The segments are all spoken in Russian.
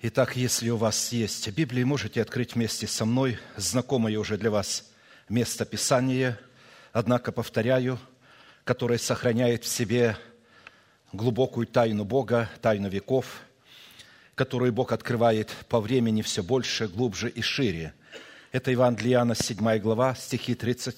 Итак, если у вас есть Библия, можете открыть вместе со мной знакомое уже для вас место Писания, однако, повторяю, которое сохраняет в себе глубокую тайну Бога, тайну веков, которую Бог открывает по времени все больше, глубже и шире. Это Евангелие Иоанна, 7 глава, стихи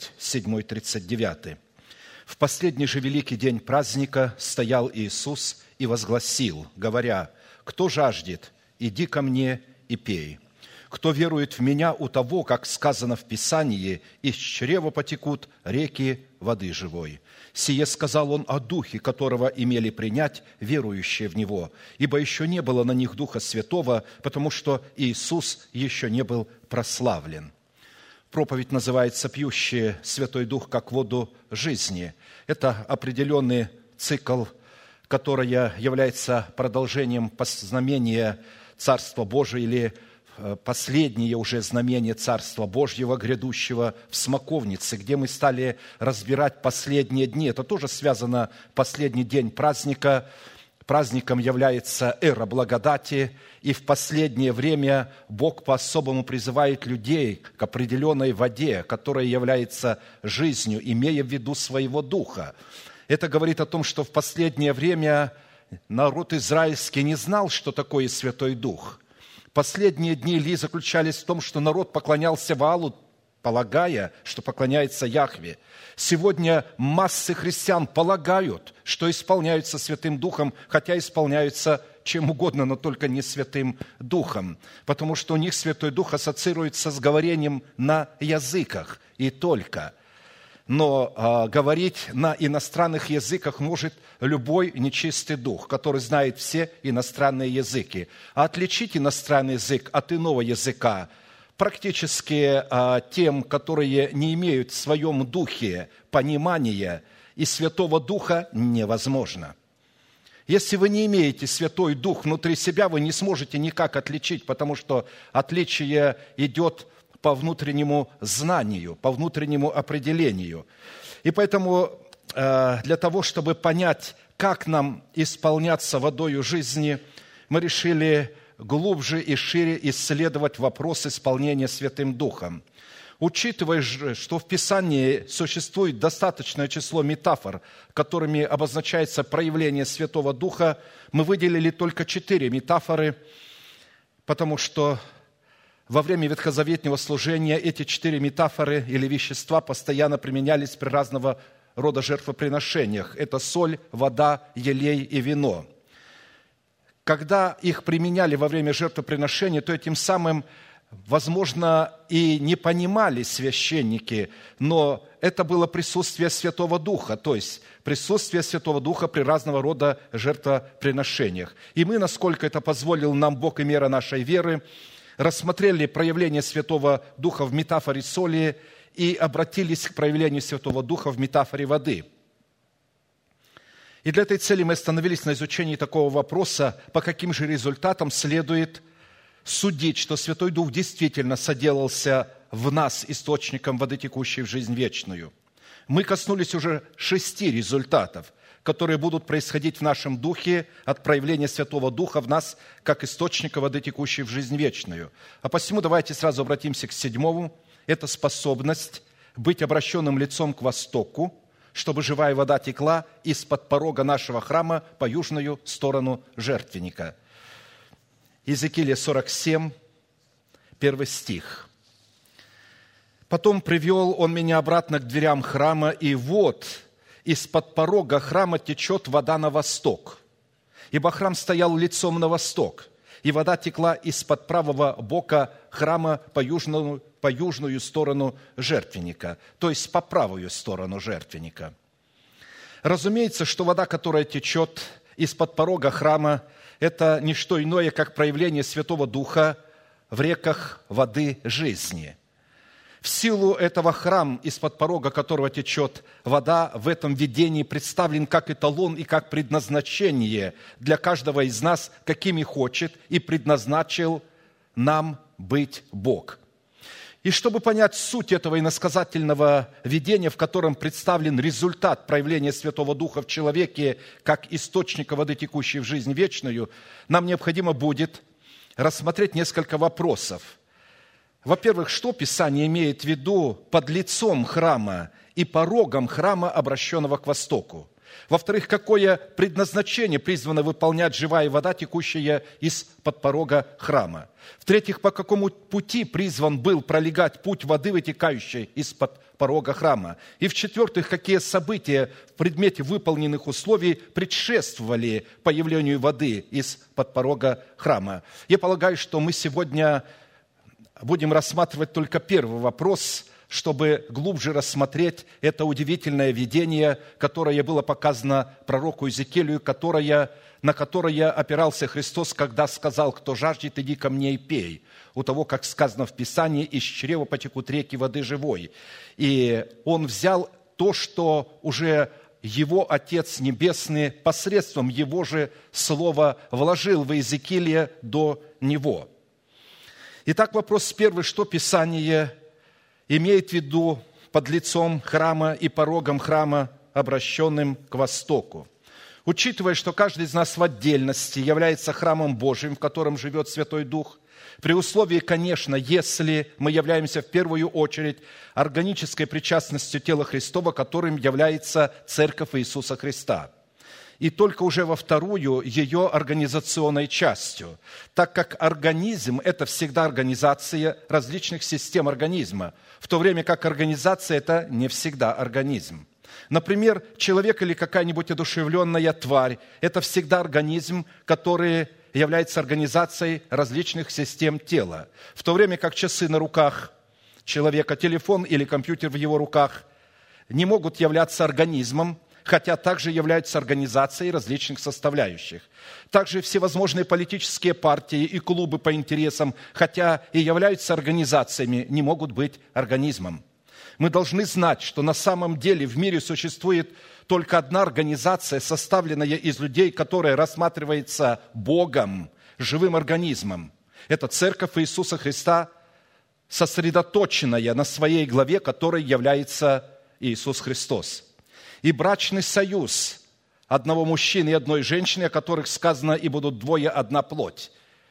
37-39. «В последний же великий день праздника стоял Иисус и возгласил, говоря: „Кто жаждет, иди ко мне и пей. Кто верует в Меня, у того, как сказано в Писании, из чрева потекут реки воды живой. Сие сказал Он о Духе, которого имели принять верующие в Него, ибо еще не было на них Духа Святого, потому что Иисус еще не был прославлен». Проповедь называется «Пьющие Святой Дух, как воду жизни». Это определенный цикл, который является продолжением знамения Царства Божия или последнее уже знамение Царства Божьего, грядущего в смоковнице, где мы стали разбирать последние дни. Это тоже связано последний день праздника. Праздником является эра благодати, и в последнее время Бог по-особому призывает людей к определенной воде, которая является жизнью, имея в виду своего Духа. Это говорит о том, что в последнее время народ израильский не знал, что такое Святой Дух. Последние дни Илии заключались в том, что народ поклонялся Ваалу, полагая, что поклоняется Яхве. Сегодня массы христиан полагают, что исполняются Святым Духом, хотя исполняются чем угодно, но только не Святым Духом, потому что у них Святой Дух ассоциируется с говорением на языках и только. Но говорить на иностранных языках может любой нечистый дух, который знает все иностранные языки. А отличить иностранный язык от иного языка практически тем, которые не имеют в своем духе понимания и Святого Духа, невозможно. Если вы не имеете Святой Дух внутри себя, вы не сможете никак отличить, потому что отличие идет по внутреннему знанию, по внутреннему определению. И поэтому для того, чтобы понять, как нам исполняться водою жизни, мы решили глубже и шире исследовать вопрос исполнения Святым Духом. Учитывая же, что в Писании существует достаточное число метафор, которыми обозначается проявление Святого Духа, мы выделили только 4 метафоры, потому что во время ветхозаветнего служения эти 4 метафоры или вещества постоянно применялись при разного рода жертвоприношениях. Это соль, вода, елей и вино. Когда их применяли во время жертвоприношения, то этим самым, возможно, и не понимали священники, но это было присутствие Святого Духа, то есть присутствие Святого Духа при разного рода жертвоприношениях. И мы, насколько это позволил нам Бог и мера нашей веры, рассмотрели проявление Святого Духа в метафоре соли и обратились к проявлению Святого Духа в метафоре воды. И для этой цели мы остановились на изучении такого вопроса, по каким же результатам следует судить, что Святой Дух действительно соделался в нас источником воды, текущей в жизнь вечную. Мы коснулись уже 6 результатов, которые будут происходить в нашем духе от проявления Святого Духа в нас, как источника воды, текущей в жизнь вечную. А посему давайте сразу обратимся к 7. Это способность быть обращенным лицом к востоку, чтобы живая вода текла из-под порога нашего храма по южную сторону жертвенника. Иезекииля 47, 1 стих. «Потом привел он меня обратно к дверям храма, и вот из-под порога храма течет вода на восток, ибо храм стоял лицом на восток, и вода текла из-под правого бока храма по южную сторону жертвенника, то есть по правую сторону жертвенника». Разумеется, что вода, которая течет из-под порога храма, это не что иное, как проявление Святого Духа в реках воды жизни. В силу этого храм, из-под порога которого течет вода, в этом видении представлен как эталон и как предназначение для каждого из нас, какими хочет и предназначил нам быть Бог. И чтобы понять суть этого иносказательного видения, в котором представлен результат проявления Святого Духа в человеке как источника воды, текущей в жизнь вечную, нам необходимо будет рассмотреть несколько вопросов. Во-первых, что Писание имеет в виду под лицом храма и порогом храма, обращенного к востоку? Во-вторых, какое предназначение призвана выполнять живая вода, текущая из-под порога храма? В-третьих, по какому пути призван был пролегать путь воды, вытекающей из-под порога храма? И в-четвертых, какие события в предмете выполненных условий предшествовали появлению воды из-под порога храма? Я полагаю, что мы сегодня будем рассматривать только первый вопрос, чтобы глубже рассмотреть это удивительное видение, которое было показано пророку Иезекиилю, на которое опирался Христос, когда сказал: «Кто жаждет, иди ко мне и пей». У того, как сказано в Писании, из чрева потекут реки воды живой. И он взял то, что уже его Отец Небесный посредством его же слова вложил в Иезекииля до него. Итак, вопрос первый: что Писание имеет в виду под лицом храма и порогом храма, обращенным к востоку? Учитывая, что каждый из нас в отдельности является храмом Божьим, в котором живет Святой Дух, при условии, конечно, если мы являемся в первую очередь органической причастностью тела Христова, которым является Церковь Иисуса Христа, и только уже во вторую ее организационной частью, так как организм – это всегда организация различных систем организма, в то время как организация – это не всегда организм. Например, человек или какая-нибудь одушевленная тварь – это всегда организм, который является организацией различных систем тела, в то время как часы на руках человека, телефон или компьютер в его руках не могут являться организмом, хотя также являются организацией различных составляющих. Также всевозможные политические партии и клубы по интересам, хотя и являются организациями, не могут быть организмом. Мы должны знать, что на самом деле в мире существует только одна организация, составленная из людей, которая рассматривается Богом, живым организмом. Это Церковь Иисуса Христа, сосредоточенная на своей главе, которой является Иисус Христос. И брачный союз одного мужчины и одной женщины, о которых сказано: «И будут двое, одна плоть».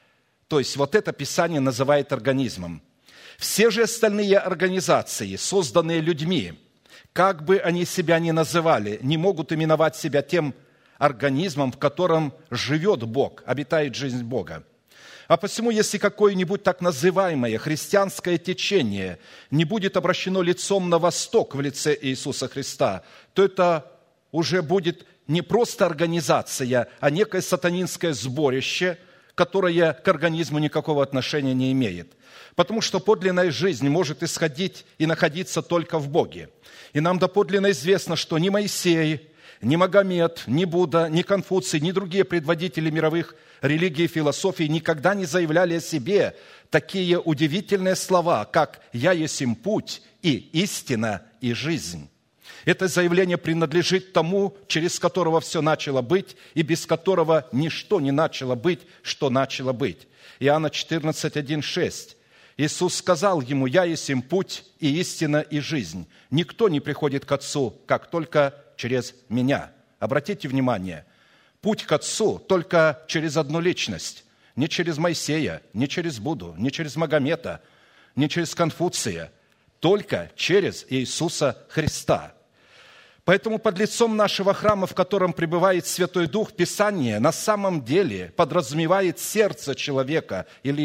То есть вот это Писание называет организмом. Все же остальные организации, созданные людьми, как бы они себя ни называли, не могут именовать себя тем организмом, в котором живет Бог, обитает жизнь Бога. А посему, если какое-нибудь так называемое христианское течение не будет обращено лицом на восток в лице Иисуса Христа, то это уже будет не просто организация, а некое сатанинское сборище, которое к организму никакого отношения не имеет. Потому что подлинная жизнь может исходить и находиться только в Боге. И нам доподлинно известно, что ни Моисей, ни Магомед, ни Будда, ни Конфуций, ни другие предводители мировых религий и философий никогда не заявляли о себе такие удивительные слова, как «Я есмь путь и истина и жизнь». Это заявление принадлежит тому, через которого все начало быть, и без которого ничто не начало быть, что начало быть. Иоанна 14, 1, 6. Иисус сказал ему: «Я есмь путь и истина и жизнь. Никто не приходит к Отцу, как только через Меня». Обратите внимание, путь к Отцу только через одну личность. Не через Моисея, не через Будду, не через Магомета, не через Конфуция. Только через Иисуса Христа. Поэтому под лицом нашего храма, в котором пребывает Святой Дух, Писание на самом деле подразумевает сердце человека или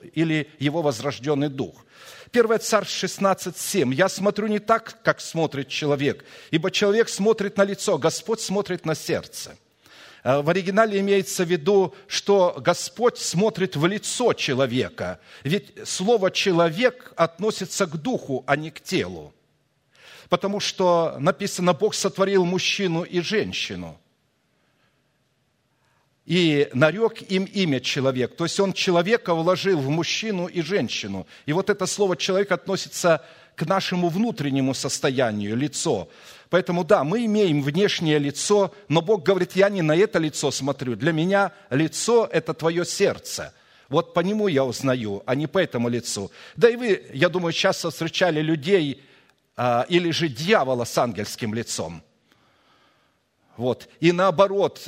его возрожденный дух. 1 Царств 16:7. «Я смотрю не так, как смотрит человек, ибо человек смотрит на лицо, Господь смотрит на сердце». В оригинале имеется в виду, что Господь смотрит в лицо человека, ведь слово «человек» относится к духу, а не к телу. Потому что написано: «Бог сотворил мужчину и женщину, и нарек им имя человек». То есть Он человека вложил в мужчину и женщину. И вот это слово «человек» относится к нашему внутреннему состоянию, лицо. Поэтому да, мы имеем внешнее лицо, но Бог говорит: я не на это лицо смотрю. Для меня лицо – это твое сердце. Вот по нему я узнаю, а не по этому лицу. Да и вы, я думаю, часто встречали людей или же дьявола с ангельским лицом. Вот. И наоборот,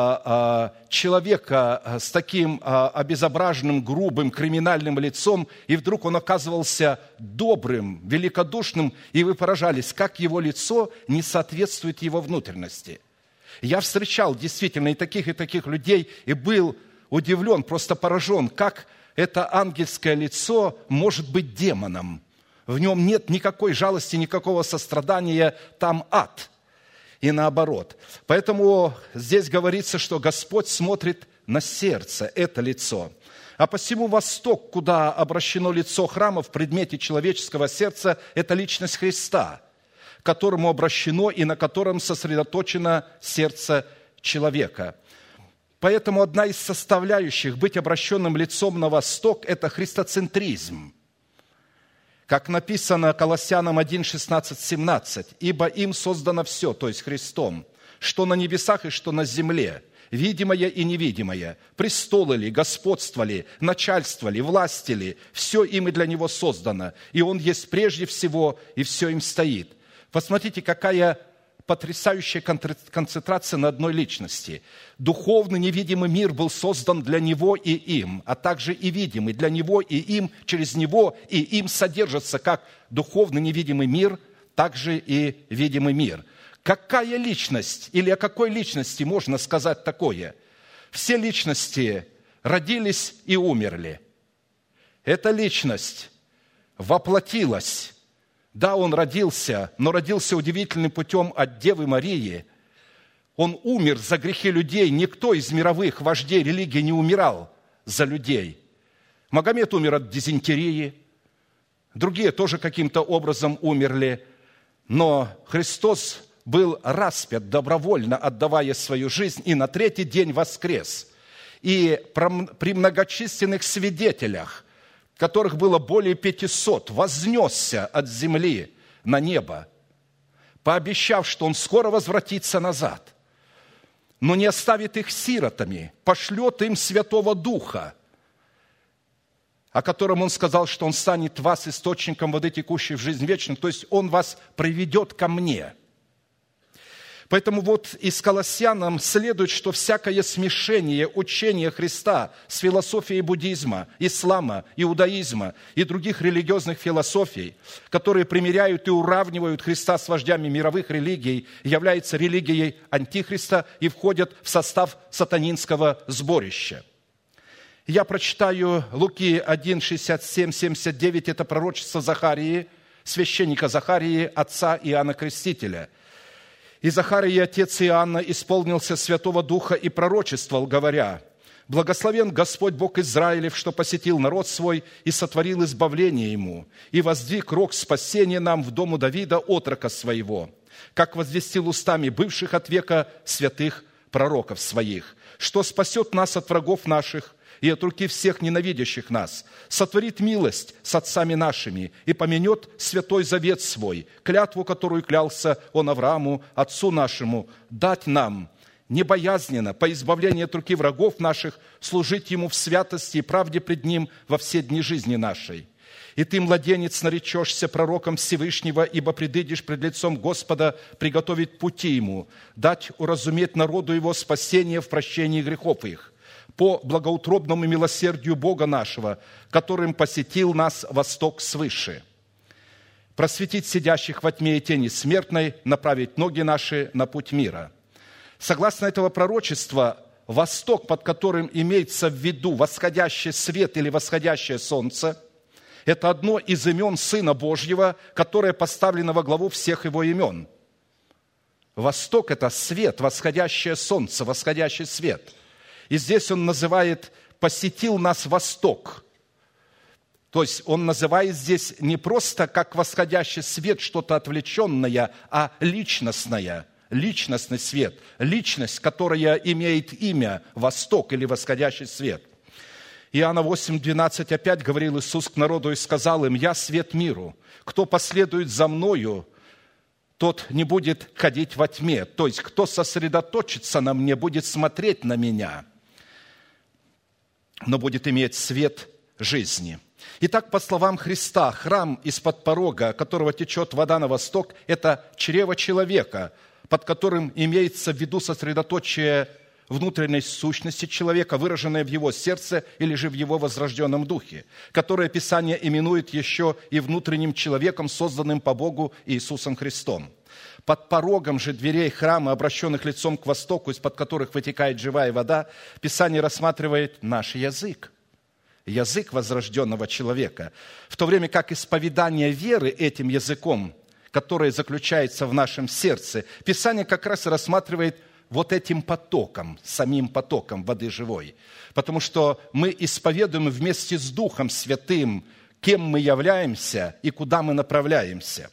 человека с таким обезображенным, грубым, криминальным лицом, и вдруг он оказывался добрым, великодушным, и вы поражались, как его лицо не соответствует его внутренности. Я встречал действительно и таких людей, и был удивлен, просто поражен, как это ангельское лицо может быть демоном. В нем нет никакой жалости, никакого сострадания, там ад. И наоборот. Поэтому здесь говорится, что Господь смотрит на сердце, это лицо. А посему Восток, куда обращено лицо храма в предмете человеческого сердца, это личность Христа, к которому обращено и на котором сосредоточено сердце человека. Поэтому одна из составляющих быть обращенным лицом на Восток – это христоцентризм. Как написано Колоссянам 1, 16, 17, «Ибо им создано все», то есть Христом, «что на небесах и что на земле, видимое и невидимое, престолы ли, господство ли, начальство ли, власти ли, все им и для Него создано, и Он есть прежде всего, и все им стоит». Посмотрите, какая потрясающая концентрация на одной личности. Духовный невидимый мир был создан для Него и им, а также и видимый для Него и им, через Него и им содержится как духовный невидимый мир, так же и видимый мир. Какая личность или о какой личности можно сказать такое? Все личности родились и умерли. Эта личность воплотилась. Да, он родился, но родился удивительным путем от Девы Марии. Он умер за грехи людей. Никто из мировых вождей религии не умирал за людей. Магомед умер от дизентерии, другие тоже каким-то образом умерли. Но Христос был распят добровольно, отдавая свою жизнь, и на третий день воскрес. И при многочисленных свидетелях, которых было более 500, вознесся от земли на небо, пообещав, что Он скоро возвратится назад, но не оставит их сиротами, пошлет им Святого Духа, о котором Он сказал, что Он станет вас источником воды, текущей в жизнь вечную, то есть Он вас приведет ко Мне. Поэтому вот из Колоссянам следует, что всякое смешение учения Христа с философией буддизма, ислама, иудаизма и других религиозных философий, которые примиряют и уравнивают Христа с вождями мировых религий, является религией Антихриста и входят в состав сатанинского сборища. Я прочитаю Луки 1, 67, 79, это пророчество Захарии, священника Захарии, отца Иоанна Крестителя. «И Захарий, отец Иоанна, исполнился Святого Духа и пророчествовал, говоря: Благословен Господь Бог Израилев, что посетил народ свой и сотворил избавление ему, и воздвиг рог спасения нам в дому Давида, отрока своего, как возвестил устами бывших от века святых пророков своих, что спасет нас от врагов наших и от руки всех ненавидящих нас, сотворит милость с отцами нашими и помянет святой завет свой, клятву, которую клялся Он Аврааму, отцу нашему, дать нам небоязненно, по избавлению от руки врагов наших, служить Ему в святости и правде пред Ним во все дни жизни нашей. И ты, младенец, наречешься пророком Всевышнего, ибо предыдешь пред лицом Господа приготовить пути Ему, дать уразуметь народу Его спасение в прощении грехов их, по благоутробному милосердию Бога нашего, которым посетил нас восток свыше. Просветить сидящих во тьме и тени смертной, направить ноги наши на путь мира». Согласно этого пророчества, восток, под которым имеется в виду восходящий свет или восходящее солнце, это одно из имен Сына Божьего, которое поставлено во главу всех Его имен. Восток – это свет, восходящее солнце, восходящий свет. И здесь он называет «посетил нас Восток». То есть он называет здесь не просто как восходящий свет, что-то отвлеченное, а личностное, личностный свет, личность, которая имеет имя Восток или восходящий свет. Иоанна 8, 12 опять говорил Иисус к народу и сказал им: «Я свет миру. Кто последует за Мною, тот не будет ходить во тьме». То есть кто сосредоточится на Мне, будет смотреть на Меня, но будет иметь свет жизни. Итак, по словам Христа, храм, из-под порога которого течет вода на восток, это чрево человека, под которым имеется в виду сосредоточие внутренней сущности человека, выраженное в его сердце или же в его возрожденном духе, которое Писание именует еще и внутренним человеком, созданным по Богу Иисусом Христом. Под порогом же дверей храма, обращенных лицом к востоку, из-под которых вытекает живая вода, Писание рассматривает наш язык, язык возрожденного человека, в то время как исповедание веры этим языком, которое заключается в нашем сердце, Писание как раз и рассматривает вот этим потоком, самим потоком воды живой. Потому что мы исповедуем вместе с Духом Святым, кем мы являемся и куда мы направляемся.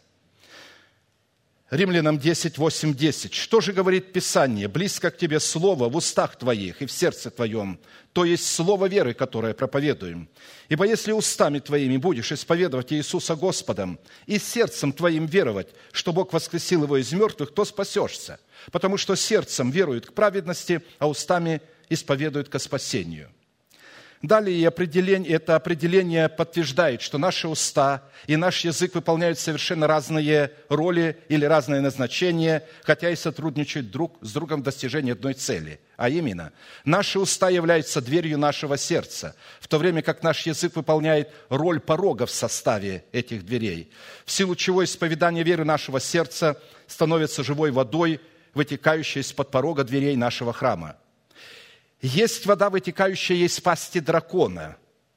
Римлянам 10, 8, 10. «Что же говорит Писание? Близко к тебе слово в устах твоих и в сердце твоем, то есть слово веры, которое проповедуем. Ибо если устами твоими будешь исповедовать Иисуса Господом и сердцем твоим веровать, что Бог воскресил его из мертвых, то спасешься. Потому что сердцем веруют к праведности, а устами исповедуют ко спасению». Далее это определение подтверждает, что наши уста и наш язык выполняют совершенно разные роли или разные назначения, хотя и сотрудничают друг с другом в достижении одной цели. А именно, наши уста являются дверью нашего сердца, в то время как наш язык выполняет роль порога в составе этих дверей, в силу чего исповедание веры нашего сердца становится живой водой, вытекающей из-под порога дверей нашего храма. Есть вода, вытекающая из пасти дракона,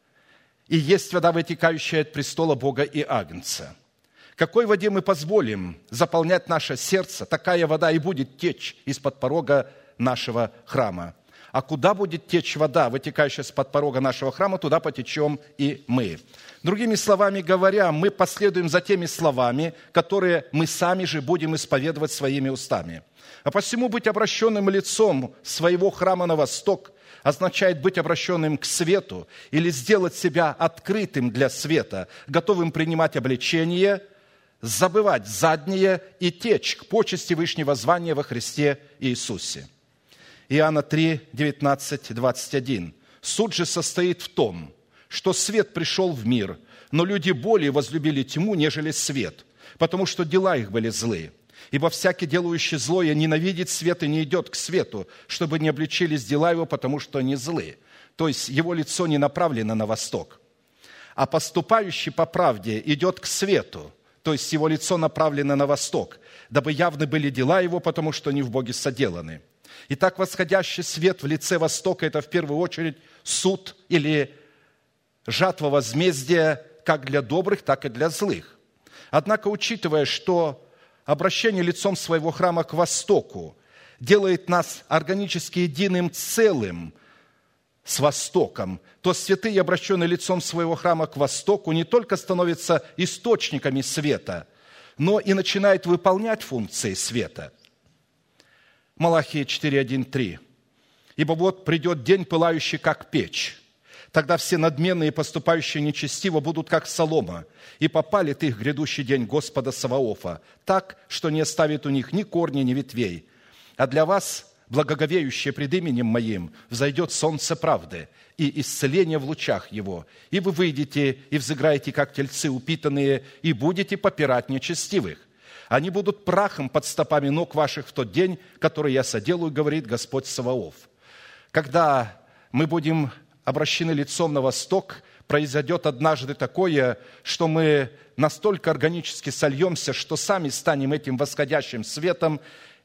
и есть вода, вытекающая от престола Бога и Агнца. Какой воде мы позволим заполнять наше сердце, такая вода и будет течь из-под порога нашего храма. А куда будет течь вода, вытекающая из-под порога нашего храма, туда потечем и мы. Другими словами говоря, мы последуем за теми словами, которые мы сами же будем исповедовать своими устами. А посему быть обращенным лицом своего храма на восток означает быть обращенным к свету или сделать себя открытым для света, готовым принимать обличение, забывать заднее и течь к почести Вышнего звания во Христе Иисусе. Иоанна 3, 19, 21. «Суд же состоит в том, что свет пришел в мир, но люди более возлюбили тьму, нежели свет, потому что дела их были злые. Ибо всякий, делающий злое, ненавидит свет и не идет к свету, чтобы не обличились дела его, потому что они злы». То есть его лицо не направлено на восток. «А поступающий по правде идет к свету», то есть его лицо направлено на восток, «дабы явны были дела его, потому что они в Боге соделаны». Итак, восходящий свет в лице востока – это в первую очередь суд или жатва возмездия как для добрых, так и для злых. Однако, учитывая, что обращение лицом своего храма к востоку делает нас органически единым целым с Востоком, то святые, обращенные лицом своего храма к востоку, не только становятся источниками света, но и начинают выполнять функции света. Малахия 4:1-3. «Ибо вот придет день, пылающий, как печь. Тогда все надменные, поступающие нечестиво, будут как солома, и попалит их грядущий день Господа Саваофа, так, что не оставит у них ни корня, ни ветвей. А для вас, благоговеющие пред именем Моим, взойдет солнце правды и исцеление в лучах его, и вы выйдете и взыграете, как тельцы упитанные, и будете попирать нечестивых. Они будут прахом под стопами ног ваших в тот день, который я соделаю, говорит Господь Саваоф». Когда мы будем обращены лицом на восток, произойдет однажды такое, что мы настолько органически сольемся, что сами станем этим восходящим светом,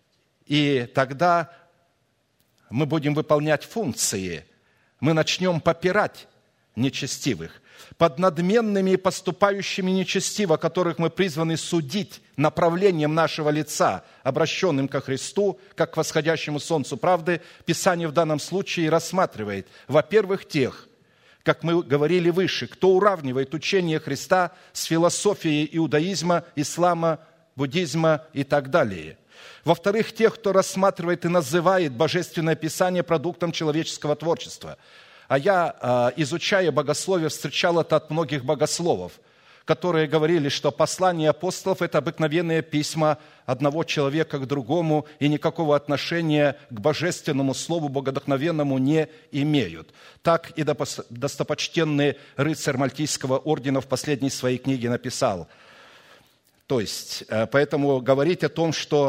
и тогда мы будем выполнять функции, мы начнем попирать нечестивых. Под надменными и поступающими нечестиво, которых мы призваны судить направлением нашего лица, обращенным ко Христу, как к восходящему солнцу правды, Писание в данном случае рассматривает, во-первых, тех, как мы говорили выше, кто уравнивает учение Христа с философией иудаизма, ислама, буддизма и так далее. Во-вторых, тех, кто рассматривает и называет Божественное Писание продуктом человеческого творчества. А я, изучая богословие, встречал это от многих богословов, которые говорили, что послания апостолов – это обыкновенные письма одного человека к другому и никакого отношения к божественному слову богодухновенному не имеют. Так и достопочтенный рыцарь Мальтийского ордена в последней своей книге написал. То есть, поэтому говорить о том, что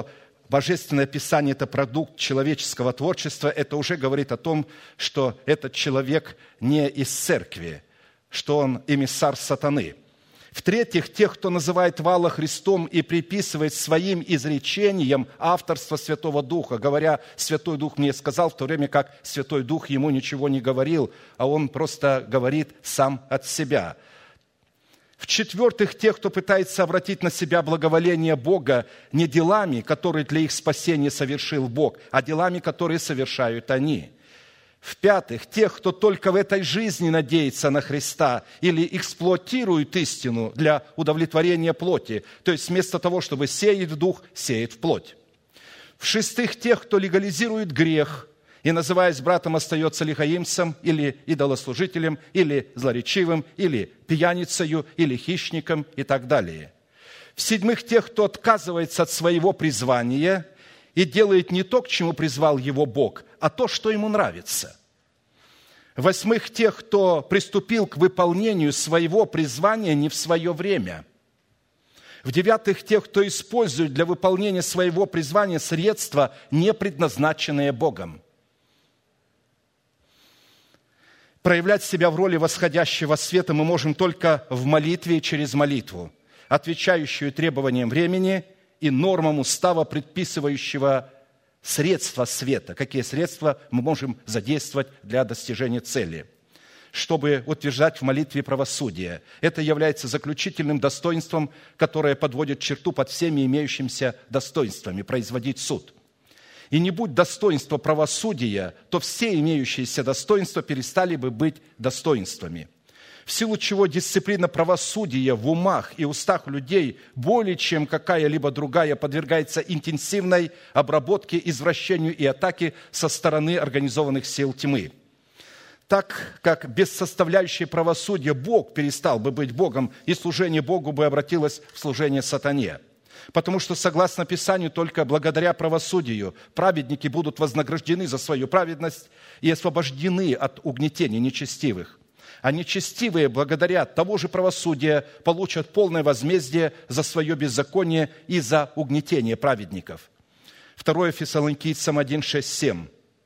Божественное Писание – это продукт человеческого творчества, это уже говорит о том, что этот человек не из церкви, что он эмиссар сатаны. В-третьих, тех, кто называет Вала Христом и приписывает своим изречениям авторство Святого Духа, говоря: «Святой Дух мне сказал», в то время как Святой Дух ему ничего не говорил, а он просто говорит сам от себя. В-четвертых, тех, кто пытается обратить на себя благоволение Бога не делами, которые для их спасения совершил Бог, а делами, которые совершают они. В-пятых, тех, кто только в этой жизни надеется на Христа или эксплуатирует истину для удовлетворения плоти, то есть вместо того, чтобы сеять в дух, сеет в плоть. В-шестых, тех, кто легализирует грех и, называясь братом, остается лихаимцем или идолослужителем, или злоречивым, или пьяницею, или хищником и так далее. В-седьмых, тех, кто отказывается от своего призвания и делает не то, к чему призвал его Бог, а то, что ему нравится. В-восьмых, тех, кто приступил к выполнению своего призвания не в свое время. В-девятых, тех, кто использует для выполнения своего призвания средства, не предназначенные Богом. Проявлять себя в роли восходящего света мы можем только в молитве и через молитву, отвечающую требованиям времени и нормам устава, предписывающего средства света. Какие средства мы можем задействовать для достижения цели? Чтобы утверждать в молитве правосудие. Это является заключительным достоинством, которое подводит черту под всеми имеющимися достоинствами – производить суд. И не будь достоинства правосудия, то все имеющиеся достоинства перестали бы быть достоинствами. В силу чего дисциплина правосудия в умах и устах людей более чем какая-либо другая подвергается интенсивной обработке, извращению и атаке со стороны организованных сил тьмы. Так как без составляющей правосудия Бог перестал бы быть Богом, и служение Богу бы обратилось в служение сатане. Потому что, согласно Писанию, только благодаря правосудию праведники будут вознаграждены за свою праведность и освобождены от угнетения нечестивых. А нечестивые, благодаря того же правосудия, получат полное возмездие за свое беззаконие и за угнетение праведников. 2 Фессалоникийцам 1, 6, 7.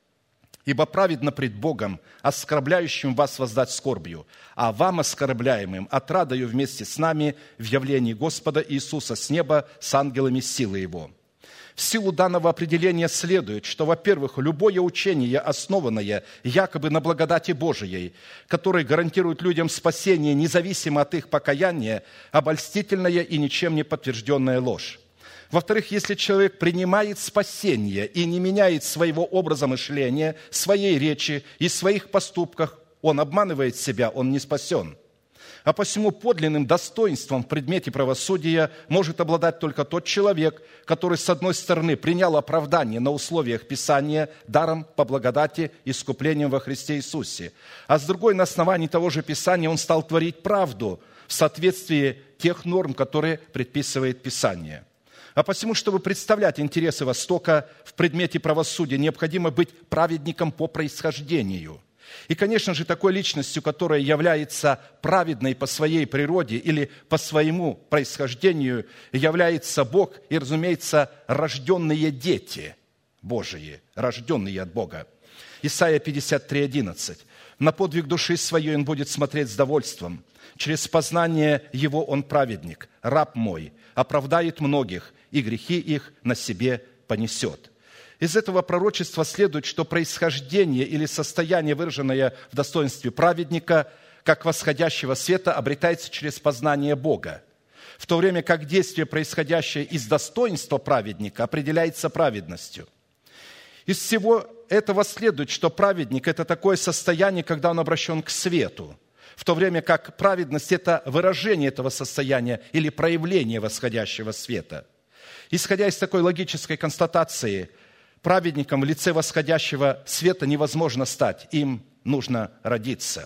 «Ибо праведно пред Богом, оскорбляющим вас воздать скорбью, а вам, оскорбляемым, отрадою вместе с нами в явлении Господа Иисуса с неба с ангелами силы Его». В силу данного определения следует, что, во-первых, любое учение, основанное якобы на благодати Божией, которое гарантирует людям спасение независимо от их покаяния, обольстительная и ничем не подтвержденная ложь. Во-вторых, если человек принимает спасение и не меняет своего образа мышления, своей речи и своих поступках, он обманывает себя, он не спасен. А посему подлинным достоинством в предмете правосудия может обладать только тот человек, который, с одной стороны, принял оправдание на условиях Писания, даром по благодати, искуплением во Христе Иисусе, а с другой, на основании того же Писания, он стал творить правду в соответствии тех норм, которые предписывает Писание. А посему, чтобы представлять интересы Востока в предмете правосудия, необходимо быть праведником по происхождению. И, конечно же, такой личностью, которая является праведной по своей природе или по своему происхождению, является Бог и, разумеется, рожденные дети Божии, рожденные от Бога. Исайя 53:11. «На подвиг души своей он будет смотреть с довольством. Через познание его он праведник, раб мой, оправдает многих, и грехи их на себе понесет». Из этого пророчества следует, что происхождение или состояние, выраженное в достоинстве праведника, как восходящего света, обретается через познание Бога, в то время как действие, происходящее из достоинства праведника, определяется праведностью. Из всего этого следует, что праведник – это такое состояние, когда он обращен к свету, в то время как праведность – это выражение этого состояния или проявление восходящего света. Исходя из такой логической констатации, праведником в лице восходящего света невозможно стать, им нужно родиться.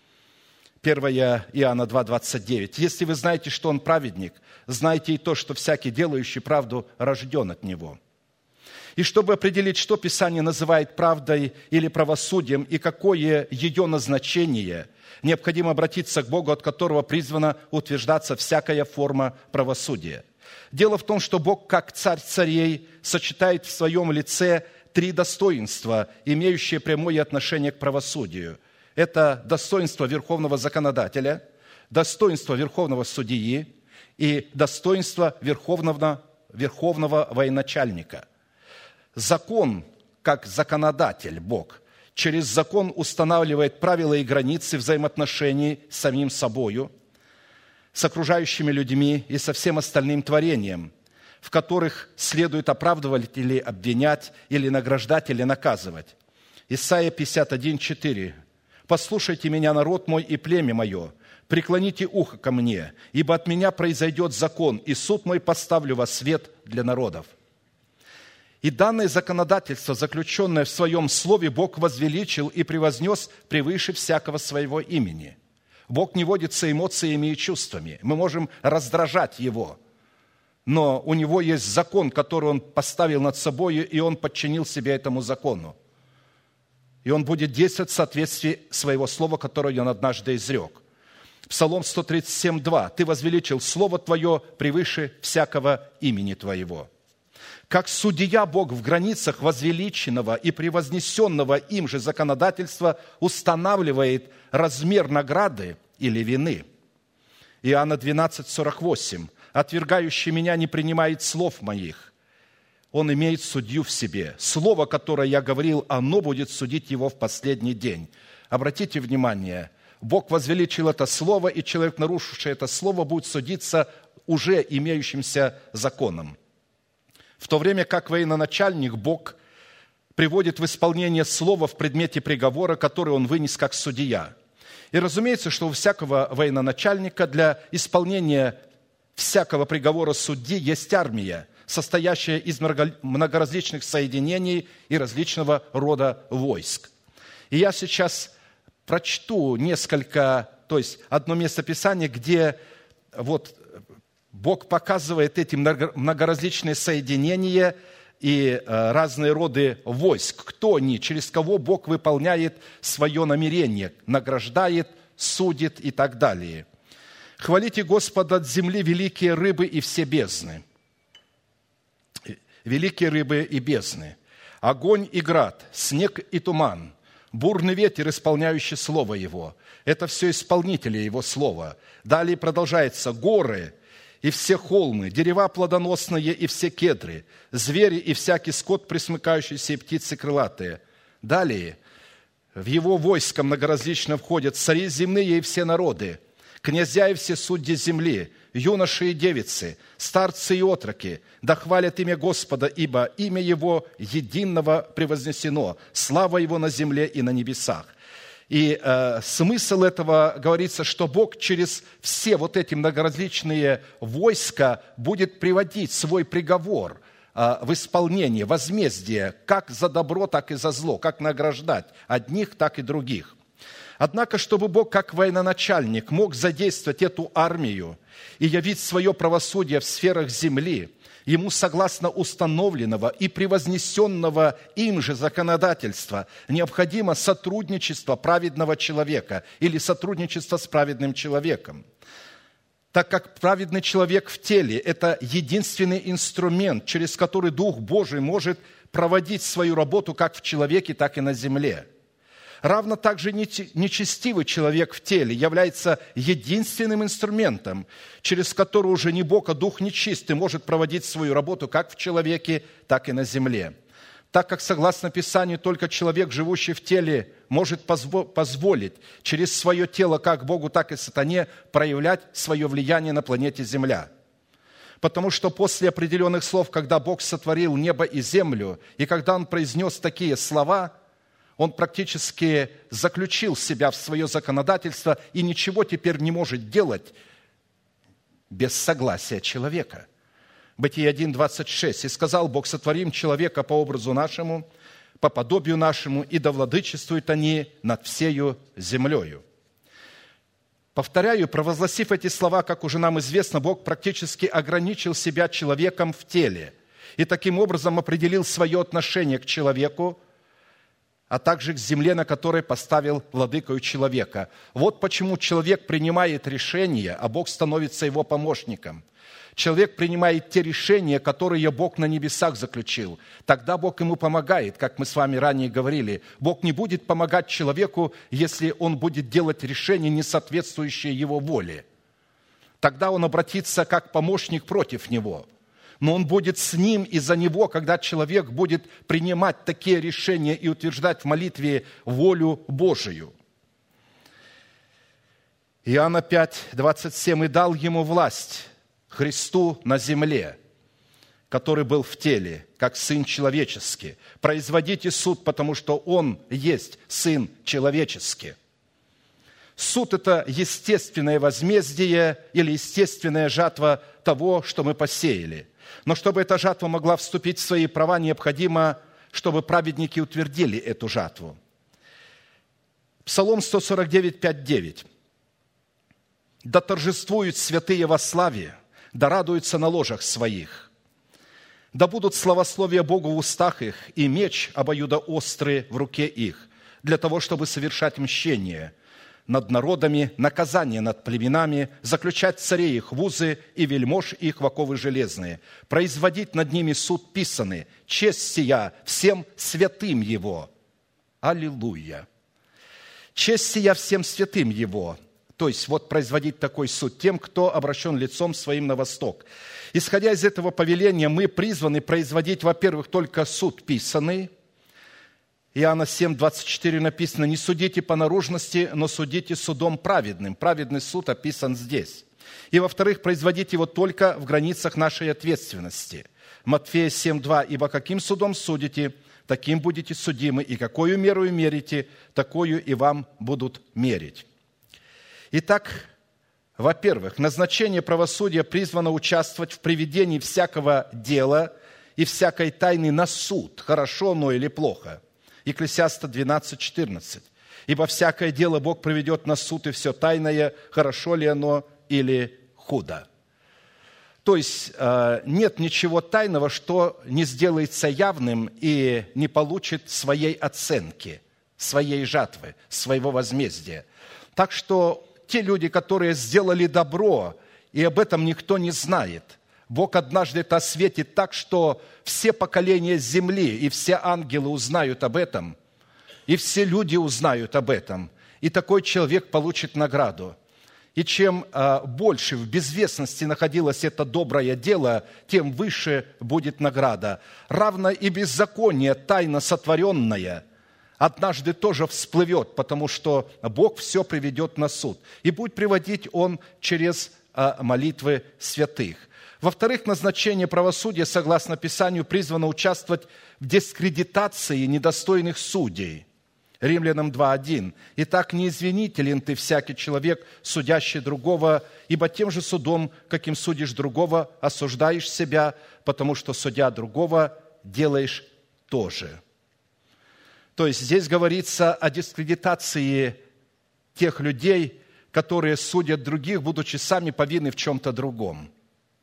1 Иоанна 2:29. «Если вы знаете, что он праведник, знайте и то, что всякий, делающий правду, рожден от него». И чтобы определить, что Писание называет правдой или правосудием и какое ее назначение, необходимо обратиться к Богу, от которого призвана утверждаться всякая форма правосудия. Дело в том, что Бог, как Царь царей, сочетает в своем лице три достоинства, имеющие прямое отношение к правосудию. Это достоинство верховного законодателя, достоинство верховного судьи и достоинство верховного военачальника. Закон, как законодатель, Бог, через закон устанавливает правила и границы взаимоотношений с самим собою, с окружающими людьми и со всем остальным творением, в которых следует оправдывать или обвинять, или награждать, или наказывать. Исайя 51:4. «Послушайте меня, народ мой и племя мое, преклоните ухо ко мне, ибо от меня произойдет закон, и суд мой поставлю во свет для народов». И данное законодательство, заключенное в Своем Слове, Бог возвеличил и превознес превыше всякого Своего имени. Бог не водится эмоциями и чувствами. Мы можем раздражать Его, но у Него есть закон, который Он поставил над собой, и Он подчинил себя этому закону. И Он будет действовать в соответствии Своего Слова, которое Он однажды изрек. Псалом 137:2. «Ты возвеличил Слово Твое превыше всякого имени Твоего». Как судья Бог в границах возвеличенного и превознесенного им же законодательства устанавливает размер награды или вины. Иоанна 12:48. «Отвергающий меня не принимает слов моих». Он имеет судью в себе. Слово, которое я говорил, оно будет судить его в последний день. Обратите внимание, Бог возвеличил это слово, и человек, нарушивший это слово, будет судиться уже имеющимся законом. В то время как военачальник Бог приводит в исполнение слово в предмете приговора, который он вынес как судья. И разумеется, что у всякого военачальника для исполнения всякого приговора судьи есть армия, состоящая из многоразличных соединений и различного рода войск. И я сейчас прочту одно местописание, где Бог показывает эти многоразличные соединения и разные роды войск. Кто они, через кого Бог выполняет свое намерение, награждает, судит и так далее. «Хвалите Господа от земли, великие рыбы и все бездны». Великие рыбы и бездны. «Огонь и град, снег и туман, бурный ветер, исполняющий слово Его». Это все исполнители Его слова. Далее продолжается: «Горы и все холмы, дерева плодоносные и все кедры, звери и всякий скот, пресмыкающийся, и птицы крылатые». Далее: «В Его войско многоразлично входят цари земные и все народы, князья и все судьи земли, юноши и девицы, старцы и отроки, да хвалят имя Господа, ибо имя Его единого превознесено, слава Его на земле и на небесах». И смысл этого говорится, что Бог через все эти многоразличные войска будет приводить свой приговор в исполнение, возмездие, как за добро, так и за зло, как награждать одних, так и других. Однако, чтобы Бог, как военачальник, мог задействовать эту армию и явить свое правосудие в сферах земли, Ему, согласно установленного и превознесенного им же законодательства, необходимо сотрудничество праведного человека или сотрудничество с праведным человеком. Так как праведный человек в теле – это единственный инструмент, через который Дух Божий может проводить свою работу как в человеке, так и на земле. Равно также нечестивый человек в теле является единственным инструментом, через который уже не Бог, а Дух нечистый может проводить свою работу как в человеке, так и на земле. Так как, согласно Писанию, только человек, живущий в теле, может позволить через свое тело как Богу, так и сатане проявлять свое влияние на планете Земля. Потому что после определенных слов, когда Бог сотворил небо и землю, и когда Он произнес такие слова, Он практически заключил себя в свое законодательство и ничего теперь не может делать без согласия человека. Бытие 1:26. «И сказал Бог: сотворим человека по образу нашему, по подобию нашему, и да владычествуют они над всею землею». Повторяю, провозгласив эти слова, как уже нам известно, Бог практически ограничил себя человеком в теле и таким образом определил свое отношение к человеку, а также к земле, на которой поставил владыкою человека. Вот почему человек принимает решение, а Бог становится его помощником. Человек принимает те решения, которые Бог на небесах заключил. Тогда Бог ему помогает, как мы с вами ранее говорили. Бог не будет помогать человеку, если он будет делать решения, не соответствующие его воле. Тогда он обратится как помощник против него. Но он будет с ним и за него, когда человек будет принимать такие решения и утверждать в молитве волю Божию. Иоанна 5, 27. «И дал ему власть, Христу на земле, который был в теле, как Сын человеческий. Производите суд, потому что Он есть Сын человеческий». Суд – это естественное возмездие или естественная жатва того, что мы посеяли. Но чтобы эта жатва могла вступить в свои права, необходимо, чтобы праведники утвердили эту жатву. Псалом 149, 5, 9. «Да торжествуют святые во славе, да радуются на ложах своих. Да будут славословия Богу в устах их, и меч обоюдоострый в руке их, для того, чтобы совершать мщение над народами, наказание над племенами, заключать царей их в узы и вельмож их в оковы железные, производить над ними суд писанный, честь сия всем святым Его». Аллилуйя! Честь сия всем святым Его. То есть, вот производить такой суд тем, кто обращен лицом своим на восток. Исходя из этого повеления, мы призваны производить, во-первых, только суд писанный. Иоанна 7, 24 написано: «Не судите по наружности, но судите судом праведным». Праведный суд описан здесь. И, во-вторых, производить его только в границах нашей ответственности. Матфея 7, 2. «Ибо каким судом судите, таким будете судимы, и какую меру мерите, такую и вам будут мерить». Итак, во-первых, назначение правосудия призвано участвовать в приведении всякого дела и всякой тайны на суд, хорошо оно или плохо. Екклесиаста 12, 14. «Ибо всякое дело Бог приведет на суд, и все тайное, хорошо ли оно или худо». То есть нет ничего тайного, что не сделается явным и не получит своей оценки, своей жатвы, своего возмездия. Так что те люди, которые сделали добро, и об этом никто не знает, Бог однажды это осветит так, что все поколения земли и все ангелы узнают об этом, и все люди узнают об этом, и такой человек получит награду. И чем больше в безвестности находилось это доброе дело, тем выше будет награда. Равно и беззаконие, тайно сотворенное, однажды тоже всплывет, потому что Бог все приведет на суд. И будет приводить Он через молитвы святых. Во-вторых, назначение правосудия, согласно Писанию, призвано участвовать в дискредитации недостойных судей. Римлянам 2:1. «Итак, не извинителен ты, всякий человек, судящий другого, ибо тем же судом, каким судишь другого, осуждаешь себя, потому что, судя другого, делаешь то же». То есть здесь говорится о дискредитации тех людей, которые судят других, будучи сами повинны в чем-то другом.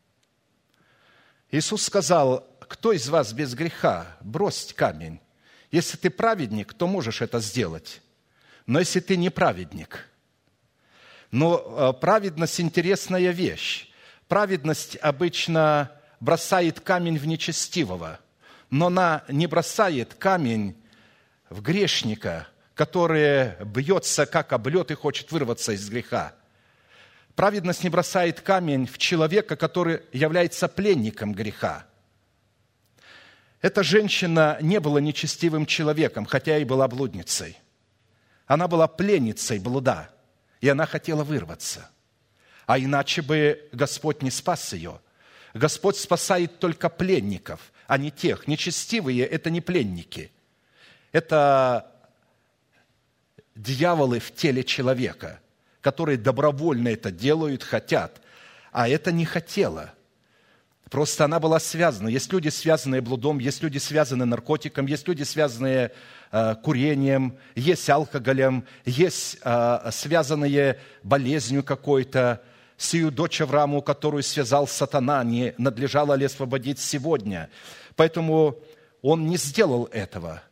Иисус сказал: «Кто из вас без греха? Брось камень. Если ты праведник, то можешь это сделать. Но если ты не праведник». Но праведность – интересная вещь. Праведность обычно бросает камень в нечестивого, но она не бросает камень в грешника, который бьется как об лед и хочет вырваться из греха. Праведность не бросает камень в человека, который является пленником греха. Эта женщина не была нечестивым человеком, хотя и была блудницей. Она была пленницей блуда, и она хотела вырваться. А иначе бы Господь не спас ее. Господь спасает только пленников, а не тех. Нечестивые – это не пленники. Это дьяволы в теле человека, которые добровольно это делают, хотят. А это не хотела. Просто она была связана. Есть люди, связанные блудом, есть люди, связанные наркотиком, есть люди, связанные курением, есть алкоголем, есть связанные болезнью какой-то. Сию дочь Аврааму, которую связал сатана, не надлежало ли освободить сегодня? Поэтому он не сделал этого.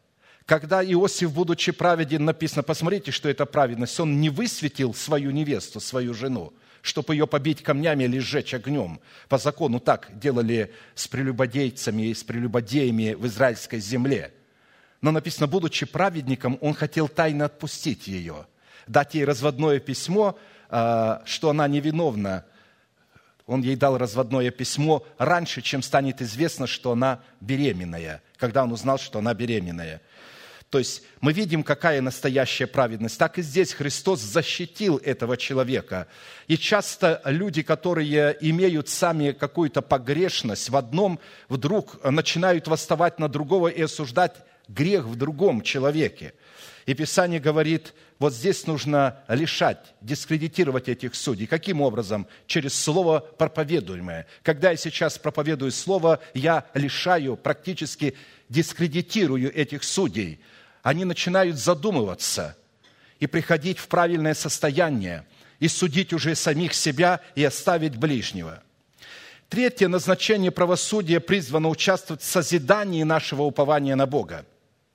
Когда Иосиф, будучи праведен, написано, посмотрите, что это праведность, он не высветил свою невесту, свою жену, чтобы ее побить камнями или сжечь огнем. По закону так делали с прелюбодейцами и с прелюбодеями в израильской земле. Но написано, будучи праведником, он хотел тайно отпустить ее, дать ей разводное письмо, что она невиновна. Он ей дал разводное письмо раньше, чем станет известно, что она беременная, когда он узнал, что она беременная. То есть мы видим, какая настоящая праведность. Так и здесь Христос защитил этого человека. И часто люди, которые имеют сами какую-то погрешность в одном, вдруг начинают восставать на другого и осуждать грех в другом человеке. И Писание говорит, вот здесь нужно лишать, дискредитировать этих судей. Каким образом? Через слово проповедуемое. Когда я сейчас проповедую слово, я лишаю, практически дискредитирую этих судей. Они начинают задумываться и приходить в правильное состояние, и судить уже самих себя и оставить ближнего. Третье, назначение правосудия призвано участвовать в созидании нашего упования на Бога.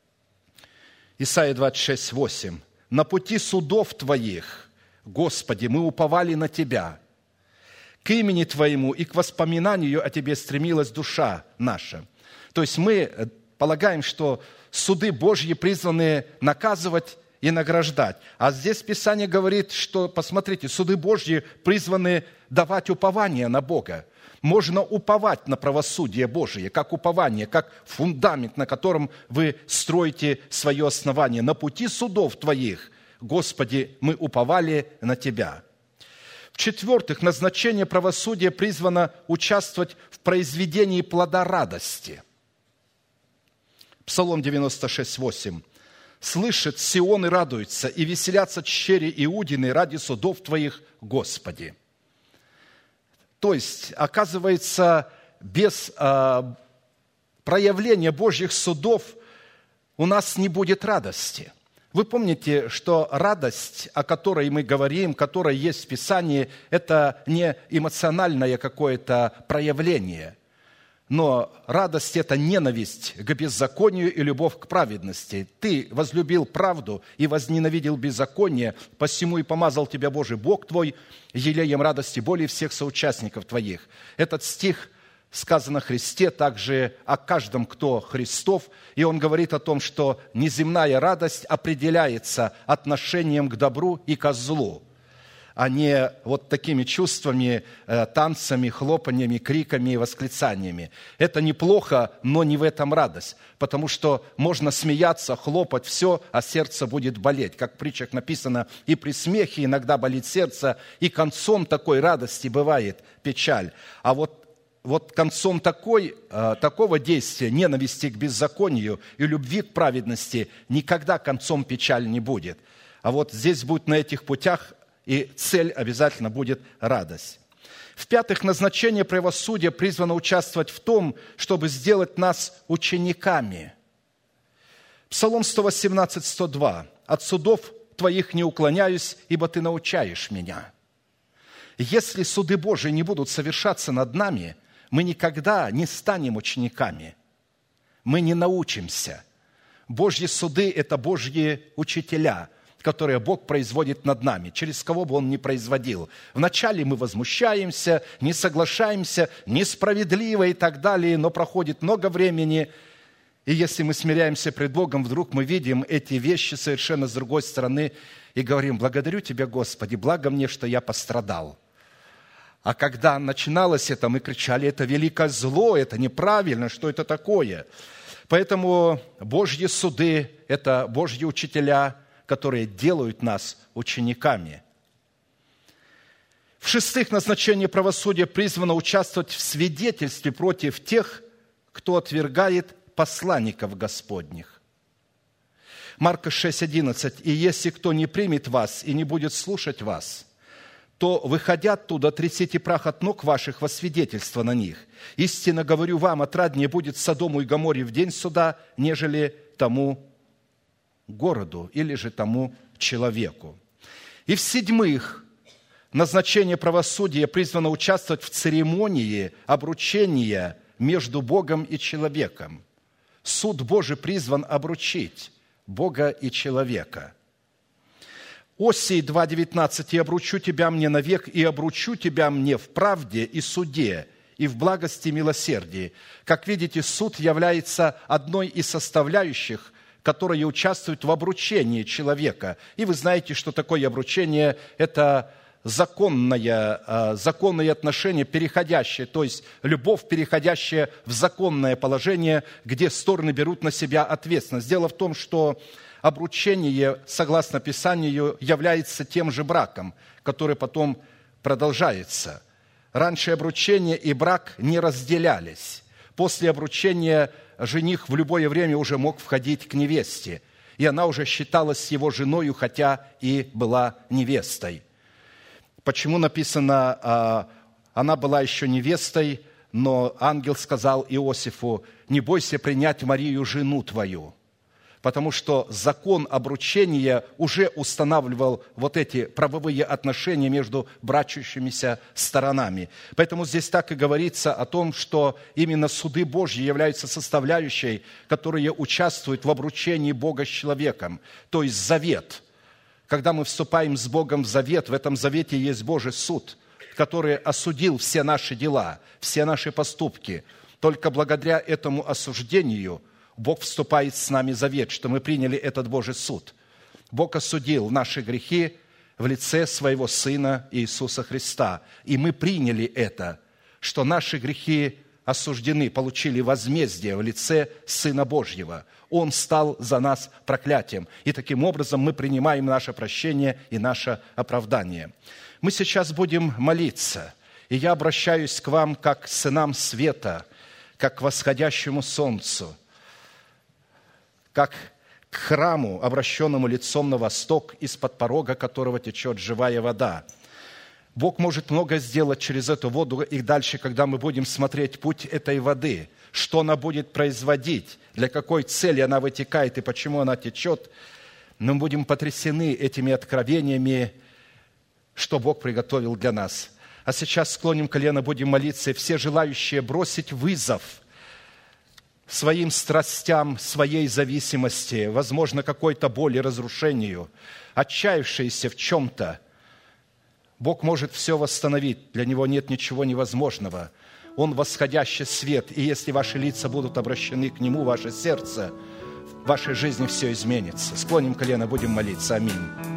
Исайя 26, 8. «На пути судов Твоих, Господи, мы уповали на Тебя. К имени Твоему и к воспоминанию о Тебе стремилась душа наша». То есть мы полагаем, что суды Божьи призваны наказывать и награждать. А здесь Писание говорит, что, посмотрите, суды Божьи призваны давать упование на Бога. Можно уповать на правосудие Божие, как упование, как фундамент, на котором вы строите свое основание. На пути судов Твоих, Господи, мы уповали на Тебя. В-четвертых, назначение правосудия призвано участвовать в произведении плода радости. Псалом 96, 8. «Слышит Сион и радуется, и веселятся чери Иудины ради судов Твоих, Господи». То есть, оказывается, без проявления Божьих судов у нас не будет радости. Вы помните, что радость, о которой мы говорим, которая есть в Писании, это не эмоциональное какое-то проявление. Но радость – это ненависть к беззаконию и любовь к праведности. Ты возлюбил правду и возненавидел беззаконие, посему и помазал тебя Божий Бог твой елеем радости более всех соучастников твоих. Этот стих сказано о Христе, также о каждом, кто Христов. И он говорит о том, что неземная радость определяется отношением к добру и ко злу, а не вот такими чувствами, танцами, хлопаньями, криками и восклицаниями. Это неплохо, но не в этом радость, потому что можно смеяться, хлопать, все, а сердце будет болеть. Как в притчах написано, и при смехе иногда болит сердце, и концом такой радости бывает печаль. А вот концом такого действия, ненависти к беззаконию и любви к праведности, никогда концом печаль не будет. А вот здесь будет на этих путях, и цель обязательно будет радость. В-пятых, назначение правосудия призвано участвовать в том, чтобы сделать нас учениками. Псалом 118, 102. «От судов Твоих не уклоняюсь, ибо Ты научаешь меня». Если суды Божии не будут совершаться над нами, мы никогда не станем учениками. Мы не научимся. Божьи суды – это Божьи учителя, которые Бог производит над нами, через кого бы Он ни производил. Вначале мы возмущаемся, не соглашаемся, несправедливо и так далее, но проходит много времени, и если мы смиряемся пред Богом, вдруг мы видим эти вещи совершенно с другой стороны и говорим: «Благодарю Тебя, Господи, благо мне, что я пострадал». А когда начиналось это, мы кричали: «Это великое зло, это неправильно, что это такое?» Поэтому Божьи суды – это Божьи учителя, которые делают нас учениками. В-шестых, назначение правосудия призвано участвовать в свидетельстве против тех, кто отвергает посланников Господних. Марка 6:11. «И если кто не примет вас и не будет слушать вас, то, выходя оттуда, трясите прах от ног ваших во свидетельство на них. Истинно говорю вам, отраднее будет Содому и Гоморре в день суда, нежели тому городу или же тому человеку». И в-седьмых, назначение правосудия призвано участвовать в церемонии обручения между Богом и человеком. Суд Божий призван обручить Бога и человека. Осии 2:19: «И обручу тебя мне навек, и обручу тебя мне в правде и суде, и в благости и милосердии». Как видите, суд является одной из составляющих, которые участвуют в обручении человека. И вы знаете, что такое обручение – это законные отношения, переходящие, то есть любовь, переходящая в законное положение, где стороны берут на себя ответственность. Дело в том, что обручение, согласно Писанию, является тем же браком, который потом продолжается. Раньше обручение и брак не разделялись. После обручения жених в любое время уже мог входить к невесте, и она уже считалась его женою, хотя и была невестой. Почему написано, она была еще невестой, но ангел сказал Иосифу: «Не бойся принять Марию, жену твою», потому что закон обручения уже устанавливал вот эти правовые отношения между брачущимися сторонами. Поэтому здесь так и говорится о том, что именно суды Божьи являются составляющей, которые участвуют в обручении Бога с человеком, то есть завет. Когда мы вступаем с Богом в завет, в этом завете есть Божий суд, который осудил все наши дела, все наши поступки. Только благодаря этому осуждению Бог вступает с нами в завет, что мы приняли этот Божий суд. Бог осудил наши грехи в лице Своего Сына Иисуса Христа. И мы приняли это, что наши грехи осуждены, получили возмездие в лице Сына Божьего. Он стал за нас проклятием. И таким образом мы принимаем наше прощение и наше оправдание. Мы сейчас будем молиться. И я обращаюсь к вам как к сынам света, как к восходящему солнцу, как к храму, обращенному лицом на восток, из-под порога которого течет живая вода. Бог может многое сделать через эту воду, и дальше, когда мы будем смотреть путь этой воды, что она будет производить, для какой цели она вытекает и почему она течет, мы будем потрясены этими откровениями, что Бог приготовил для нас. А сейчас склоним колено, будем молиться, и все желающие бросить вызов своим страстям, своей зависимости, возможно, какой-то боли, разрушению, отчаявшиеся в чем-то, Бог может все восстановить, для Него нет ничего невозможного. Он восходящий свет, и если ваши лица будут обращены к Нему, ваше сердце, в вашей жизни все изменится. Склоним колено, будем молиться. Аминь.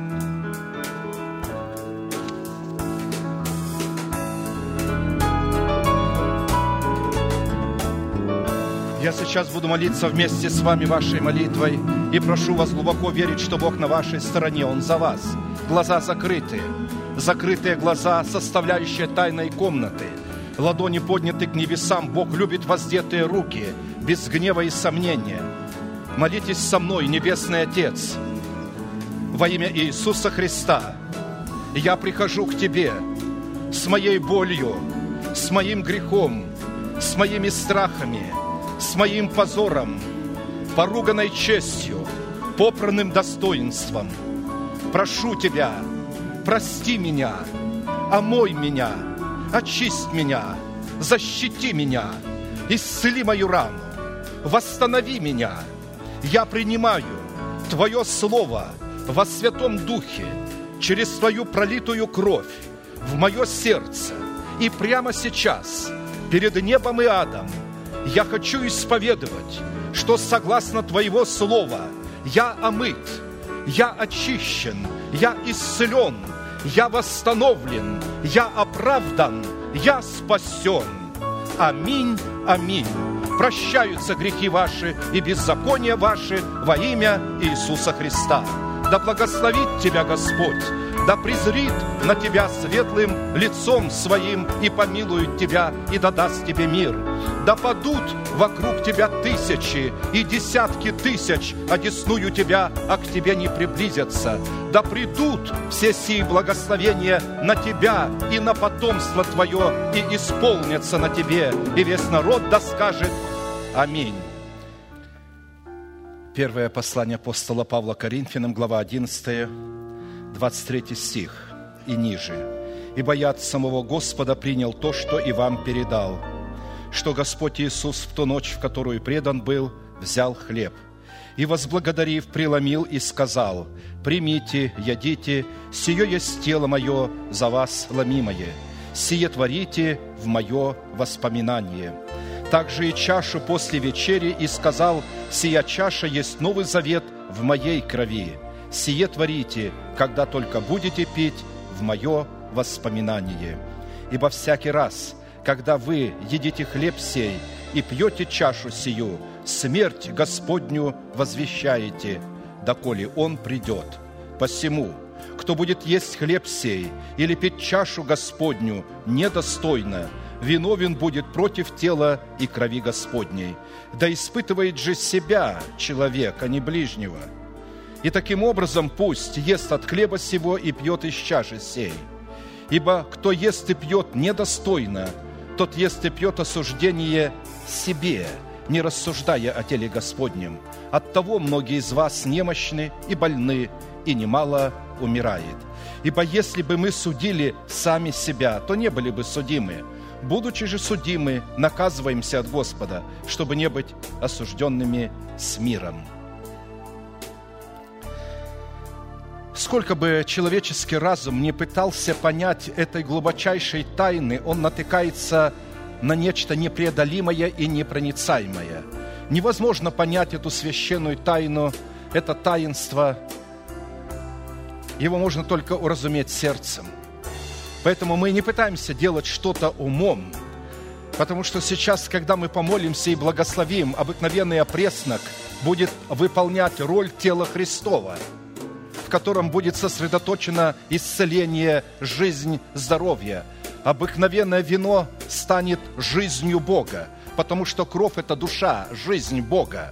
Я сейчас буду молиться вместе с вами вашей молитвой и прошу вас глубоко верить, что Бог на вашей стороне, Он за вас. Глаза закрыты, закрытые глаза, составляющие тайной комнаты, ладони подняты к небесам. Бог любит воздетые руки, без гнева и сомнения. Молитесь со мной, Небесный Отец, во имя Иисуса Христа. Я прихожу к Тебе с моей болью, с моим грехом, с моими страхами, с моим позором, поруганной честью, попранным достоинством. Прошу Тебя, прости меня, омой меня, очисть меня, защити меня, исцели мою рану, восстанови меня. Я принимаю Твое Слово во Святом Духе через Твою пролитую кровь в мое сердце. И прямо сейчас, перед небом и адом, я хочу исповедовать, что согласно Твоего Слова я омыт, я очищен, я исцелен, я восстановлен, я оправдан, я спасен. Аминь, аминь. Прощаются грехи ваши и беззакония ваши во имя Иисуса Христа. Да благословит тебя Господь, да презрит на тебя светлым лицом своим и помилует тебя, и да даст тебе мир. Да падут вокруг тебя тысячи и десятки тысяч, одесную тебя, а к тебе не приблизятся. Да придут все сии благословения на тебя и на потомство твое, и исполнятся на тебе, и весь народ да скажет аминь. Первое послание апостола Павла Коринфянам, глава 11, 23 стих и ниже. «Ибо я от самого Господа принял то, что и вам передал, что Господь Иисус в ту ночь, в которую предан был, взял хлеб, И, возблагодарив, преломил и сказал: «Примите, ядите, сие есть тело мое, за вас ломимое. Сие творите в мое воспоминание». Также и чашу после вечери и сказал: «Сия чаша есть новый завет в моей крови. Сие творите, когда только будете пить в мое воспоминание. Ибо всякий раз, когда вы едите хлеб сей и пьете чашу сию, смерть Господню возвещаете, доколе Он придет. Посему, кто будет есть хлеб сей или пить чашу Господню недостойно, виновен будет против тела и крови Господней. Да испытывает же себя человек, а не ближнего. И таким образом пусть ест от хлеба сего и пьет из чаши сей. Ибо кто ест и пьет недостойно, тот ест и пьет осуждение себе, не рассуждая о теле Господнем. Оттого многие из вас немощны и больны, и немало умирает. Ибо если бы мы судили сами себя, то не были бы судимы. Будучи же судимы, наказываемся от Господа, чтобы не быть осужденными с миром». Сколько бы человеческий разум не пытался понять этой глубочайшей тайны, он натыкается на нечто непреодолимое и непроницаемое. Невозможно понять эту священную тайну, это таинство. Его можно только уразуметь сердцем. Поэтому мы не пытаемся делать что-то умом, потому что сейчас, когда мы помолимся и благословим, обыкновенный опреснок будет выполнять роль тела Христова, в котором будет сосредоточено исцеление, жизнь, здоровье. Обыкновенное вино станет жизнью Бога, потому что кровь – это душа, жизнь Бога.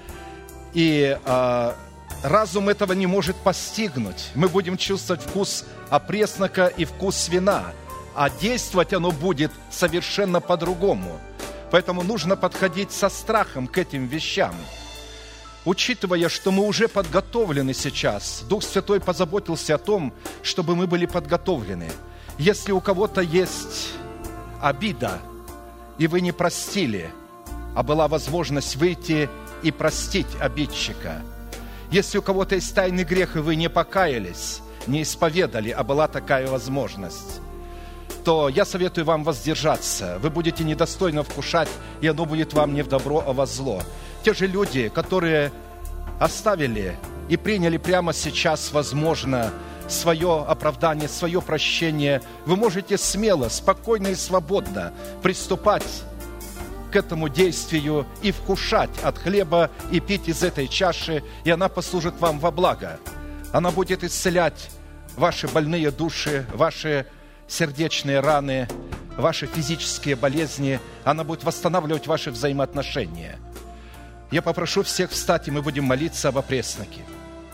И разум этого не может постигнуть. Мы будем чувствовать вкус опреснока и вкус вина, а действовать оно будет совершенно по-другому. Поэтому нужно подходить со страхом к этим вещам. Учитывая, что мы уже подготовлены сейчас, Дух Святой позаботился о том, чтобы мы были подготовлены. Если у кого-то есть обида, и вы не простили, а была возможность выйти и простить обидчика. Если у кого-то есть тайный грех, и вы не покаялись, не исповедали, а была такая возможность, то я советую вам воздержаться. Вы будете недостойно вкушать, и оно будет вам не в добро, а во зло. Те же люди, которые оставили и приняли прямо сейчас, возможно, свое оправдание, свое прощение, вы можете смело, спокойно и свободно приступать к этому действию и вкушать от хлеба и пить из этой чаши, и она послужит вам во благо. Она будет исцелять ваши больные души, ваши сердечные раны, ваши физические болезни. Она будет восстанавливать ваши взаимоотношения. Я попрошу всех встать, и мы будем молиться об опресноке.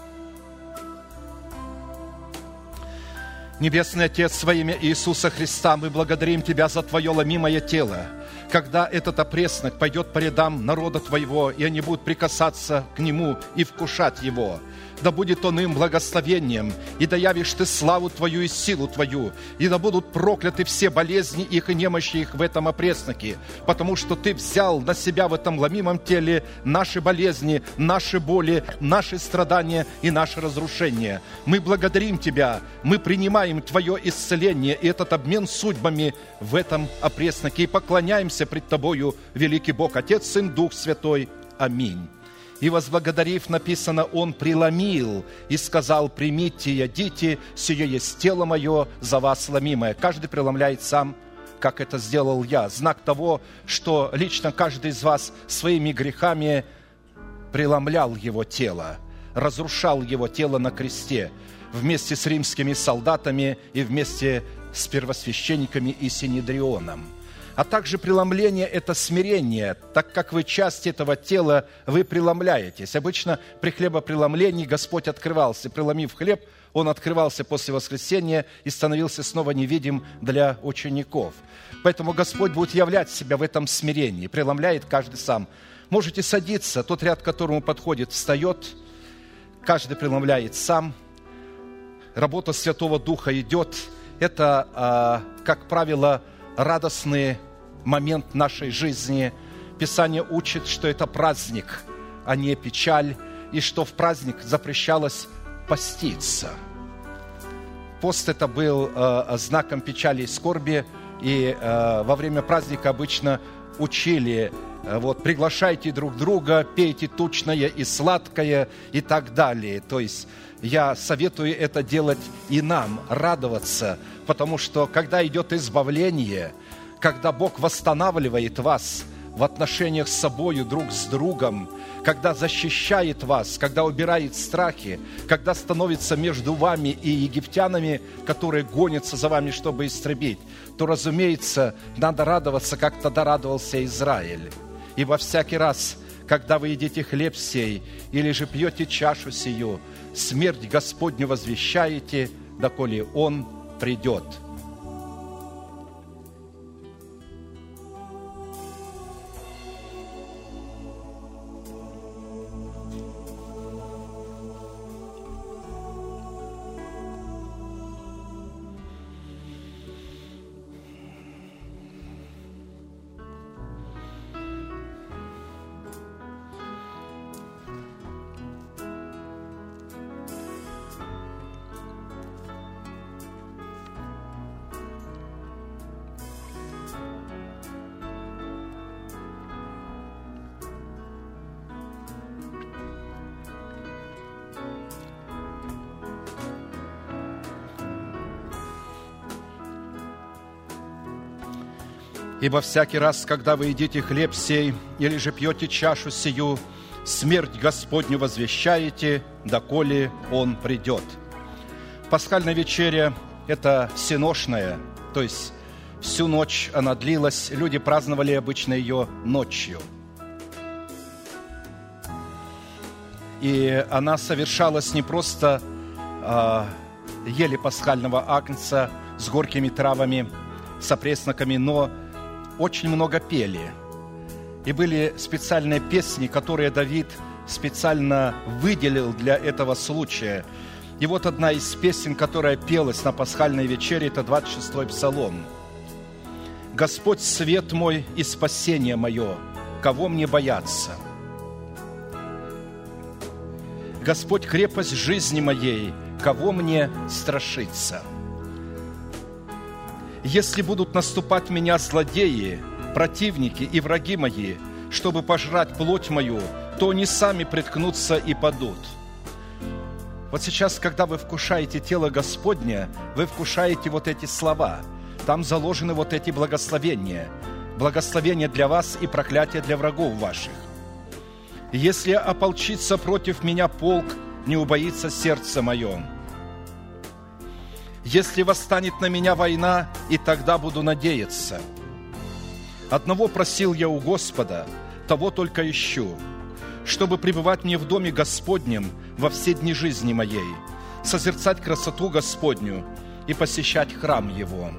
Небесный Отец, во имя Иисуса Христа, мы благодарим Тебя за Твое ломимое тело. Когда этот опреснок пойдет по рядам народа Твоего, и они будут прикасаться к Нему и вкушать Его, да будет Он им благословением, и да явишь Ты славу Твою и силу Твою, и да будут прокляты все болезни их и немощи их в этом опресноке, потому что Ты взял на себя в этом ломимом теле наши болезни, наши боли, наши страдания и наши разрушения. Мы благодарим Тебя, мы принимаем Твое исцеление и этот обмен судьбами в этом опресноке и поклоняемся пред Тобою, великий Бог, Отец, Сын, Дух Святой. Аминь. И возблагодарив, написано, Он преломил и сказал: «Примите, ядите, сие есть тело мое, за вас ломимое». Каждый преломляет сам, как это сделал я. Знак того, что лично каждый из вас своими грехами преломлял его тело, разрушал его тело на кресте вместе с римскими солдатами и вместе с первосвященниками и синедрионом. А также преломление – это смирение, так как вы часть этого тела, вы преломляетесь. Обычно при хлебопреломлении Господь открывался. Преломив хлеб, Он открывался после воскресения и становился снова невидим для учеников. Поэтому Господь будет являть себя в этом смирении, преломляет каждый сам. Можете садиться, тот ряд, к которому подходит, встает, каждый преломляет сам. Работа Святого Духа идет. Это, как правило, радостный момент нашей жизни. Писание учит, что это праздник, а не печаль. и что в праздник запрещалось поститься. Пост это был знаком печали и скорби, и во время праздника обычно учили: приглашайте друг друга, пейте тучное и сладкое и так далее. То есть я советую это делать и нам, радоваться, потому что когда идет избавление, когда Бог восстанавливает вас в отношениях с собою, друг с другом, когда защищает вас, когда убирает страхи, когда становится между вами и египтянами, которые гонятся за вами, чтобы истребить, то, разумеется, надо радоваться, как тогда радовался Израиль. Ибо всякий раз, когда вы едите хлеб сей или же пьете чашу сию, смерть Господню возвещаете, доколе Он придет». Ибо всякий раз, когда вы едите хлеб сей, или же пьете чашу сию, смерть Господню возвещаете, доколе Он придет». Пасхальная вечеря – это всеношная, то есть всю ночь она длилась. Люди праздновали обычно ее ночью. И она совершалась не просто ели пасхального агнца с горькими травами, с опресноками, но очень много пели. И были специальные песни, которые Давид специально выделил для этого случая. И вот одна из песен, которая пелась на пасхальной вечере, это 26-й псалом. «Господь свет мой и спасение мое, кого мне бояться? Господь крепость жизни моей, кого мне страшиться? Если будут наступать меня злодеи, противники и враги мои, чтобы пожрать плоть мою, то они сами приткнутся и падут». Вот сейчас, когда вы вкушаете тело Господне, вы вкушаете вот эти слова. Там заложены вот эти благословения. Благословения для вас и проклятия для врагов ваших. «Если ополчится против меня полк, не убоится сердце мое. Если восстанет на меня война, и тогда буду надеяться. Одного просил я у Господа, того только ищу, чтобы пребывать мне в доме Господнем во все дни жизни моей, созерцать красоту Господню и посещать храм Его.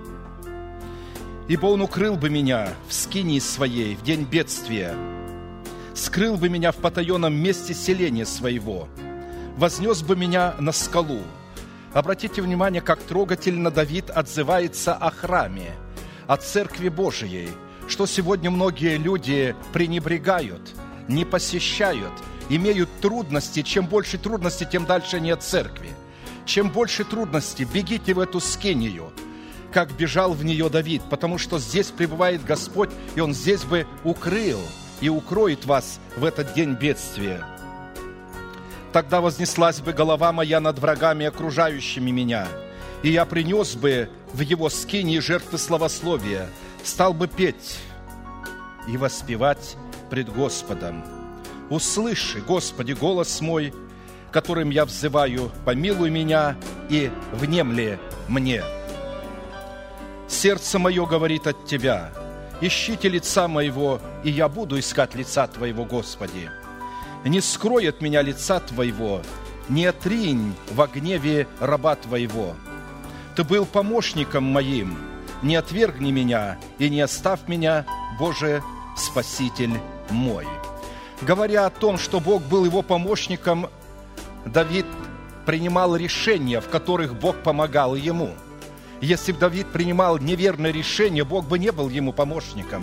Ибо Он укрыл бы меня в скинии своей в день бедствия, скрыл бы меня в потаенном месте селения своего, вознес бы меня на скалу». Обратите внимание, как трогательно Давид отзывается о храме, о Церкви Божией, что сегодня многие люди пренебрегают, не посещают, имеют трудности. Чем больше трудностей, тем дальше нет церкви. Чем больше трудностей, бегите в эту скинию, как бежал в нее Давид, потому что здесь пребывает Господь, и Он здесь бы укрыл и укроет вас в этот день бедствия. Тогда вознеслась бы голова моя над врагами, окружающими меня, и я принес бы в его скинии жертвы славословия, стал бы петь и воспевать пред Господом. Услыши, Господи, голос мой, которым я взываю, помилуй меня и внемли мне. Сердце мое говорит от Тебя, ищите лица моего, и я буду искать лица Твоего, Господи. Не скрой от меня лица Твоего, не отринь во гневе раба Твоего. Ты был помощником моим, не отвергни меня и не оставь меня, Боже, Спаситель мой». Говоря о том, что Бог был его помощником, Давид принимал решения, в которых Бог помогал ему. Если бы Давид принимал неверное решение, Бог бы не был ему помощником.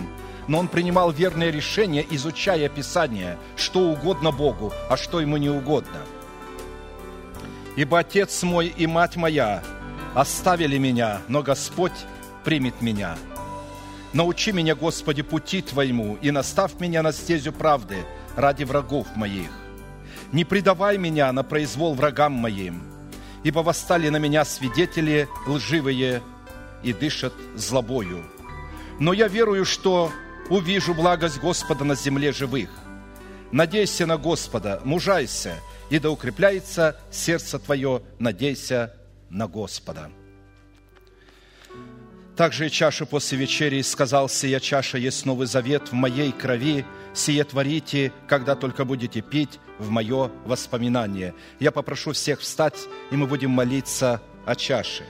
но он принимал верные решения, изучая Писание, что угодно Богу, а что ему не угодно. «Ибо отец мой и мать моя оставили меня, но Господь примет меня. Научи меня, Господи, пути Твоему, и наставь меня на стезю правды ради врагов моих. Не предавай меня на произвол врагам моим, ибо восстали на меня свидетели лживые и дышат злобою. Но я верую, что увижу благость Господа на земле живых. Надейся на Господа, мужайся, и да укрепляется сердце твое, надейся на Господа». Также и чашу после вечери сказал: «Сия чаша есть новый завет в моей крови, сие творите, когда только будете пить в мое воспоминание». Я попрошу всех встать, и мы будем молиться о чаше.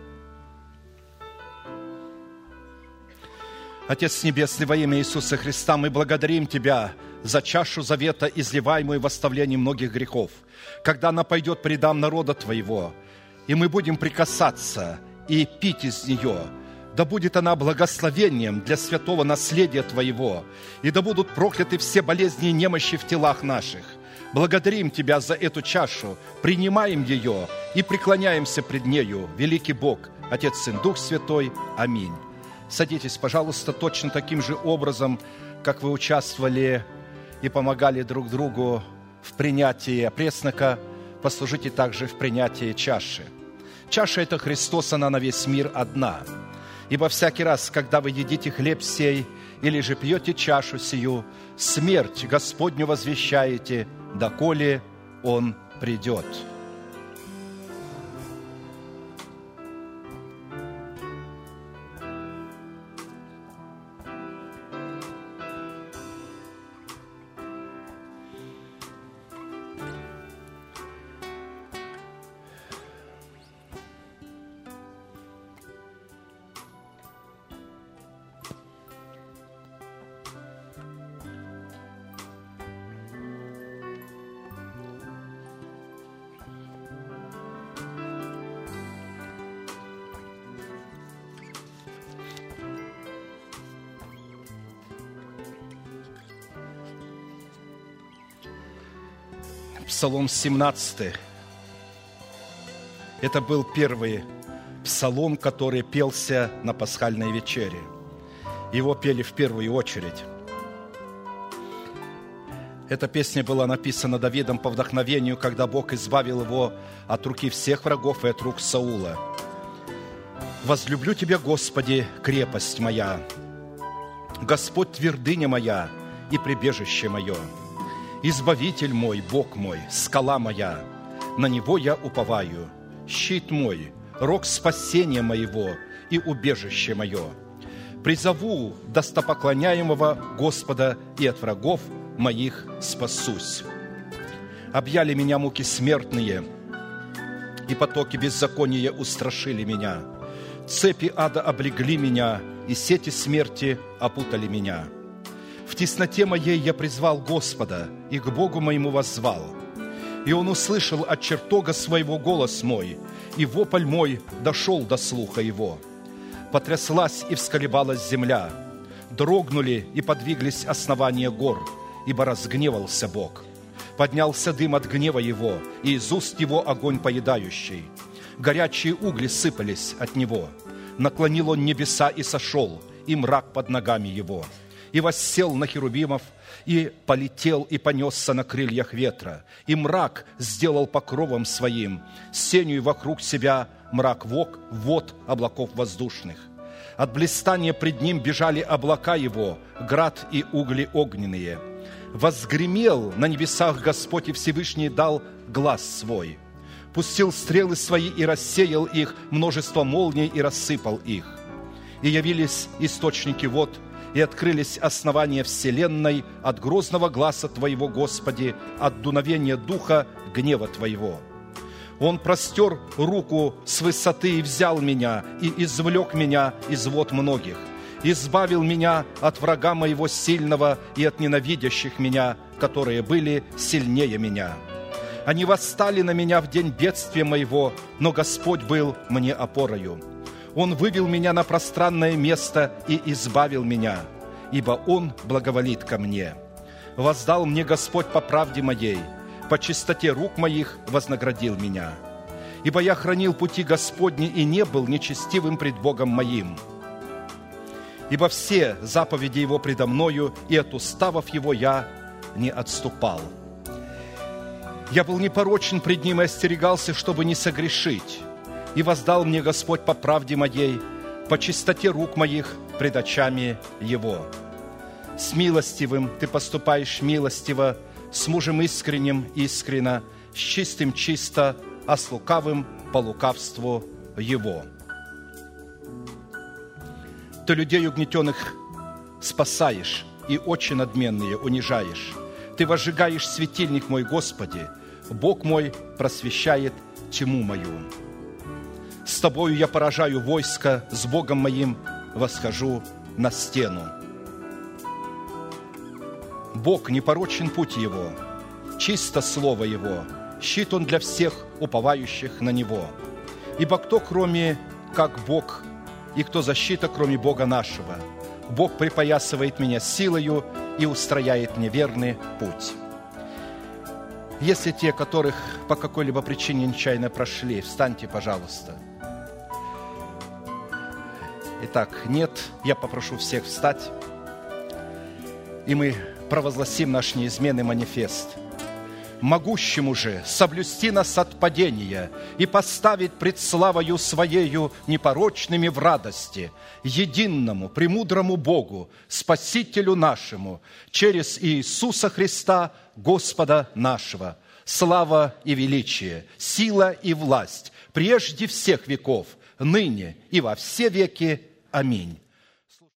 Отец Небесный, во имя Иисуса Христа, мы благодарим Тебя за чашу завета, изливаемую в оставлении многих грехов, когда она пойдет по рядам народа Твоего, и мы будем прикасаться и пить из нее. Да будет она благословением для святого наследия Твоего, и да будут прокляты все болезни и немощи в телах наших. Благодарим Тебя за эту чашу, принимаем ее и преклоняемся пред нею, великий Бог, Отец, Сын, Дух Святой. Аминь. Садитесь, пожалуйста, точно таким же образом, как вы участвовали и помогали друг другу в принятии преснока, послужите также в принятии чаши. Чаша – это Христос, она на весь мир одна. Ибо всякий раз, когда вы едите хлеб сей или же пьете чашу сию, смерть Господню возвещаете, доколе Он придет». Псалом 17. Это был первый псалом, который пелся на пасхальной вечере. Его пели в первую очередь. Эта песня была написана Давидом по вдохновению, когда Бог избавил его от руки всех врагов и от рук Саула. «Возлюблю Тебя, Господи, крепость моя, Господь твердыня моя и прибежище мое, Избавитель мой, Бог мой, скала моя, на Него я уповаю, щит мой, рог спасения моего и убежище мое. Призову достопоклоняемого Господа, и от врагов моих спасусь. Объяли меня муки смертные, и потоки беззакония устрашили меня. Цепи ада облегли меня, и сети смерти опутали меня. В тесноте моей я призвал Господа, и к Богу моему воззвал. И Он услышал от чертога своего голос мой, и вопль мой дошел до слуха Его. Потряслась и всколебалась земля, дрогнули и подвиглись основания гор, ибо разгневался Бог. Поднялся дым от гнева Его, и из уст Его огонь поедающий. Горячие угли сыпались от Него. Наклонил Он небеса и сошел, и мрак под ногами Его. И воссел на херувимов, и полетел, и понесся на крыльях ветра. И мрак сделал покровом своим, сенью вокруг себя мрак вод облаков воздушных. От блистания пред ним бежали облака его, град и угли огненные. Возгремел на небесах Господь, и Всевышний дал глас свой. Пустил стрелы свои и рассеял их, множество молний и рассыпал их. И явились источники вод, и открылись основания вселенной от грозного гласа Твоего, Господи, от дуновения духа гнева Твоего. Он простер руку с высоты и взял меня, и извлек меня из вод многих, избавил меня от врага моего сильного и от ненавидящих меня, которые были сильнее меня. Они восстали на меня в день бедствия моего, но Господь был мне опорою. Он вывел меня на пространное место и избавил меня, ибо Он благоволит ко мне. Воздал мне Господь по правде моей, по чистоте рук моих вознаградил меня. Ибо я хранил пути Господни и не был нечестивым пред Богом моим. Ибо все заповеди Его предо мною, и от уставов Его я не отступал. Я был непорочен пред Ним и остерегался, чтобы не согрешить. И воздал мне Господь по правде моей, по чистоте рук моих пред очами Его. С милостивым ты поступаешь милостиво, с мужем искренним искренно, с чистым чисто, а с лукавым по лукавству его. Ты людей угнетенных спасаешь, и очи надменные унижаешь. Ты возжигаешь светильник мой, Господи, Бог мой просвещает тьму мою. С Тобою я поражаю войско, с Богом моим восхожу на стену. Бог непорочен путь Его, чисто слово Его, щит Он для всех уповающих на Него. Ибо кто, кроме как Бог, и кто защита, кроме Бога нашего? Бог припоясывает меня силою и устрояет мне верный путь. Если те, которых по какой-либо причине нечаянно прошли, встаньте, пожалуйста. Итак, нет, я попрошу всех встать, и мы провозгласим наш неизменный манифест. Могущему же соблюсти нас от падения и поставить пред славою Своею непорочными в радости, единому, премудрому Богу, Спасителю нашему, через Иисуса Христа, Господа нашего, слава и величие, сила и власть, прежде всех веков, ныне и во все веки. Аминь.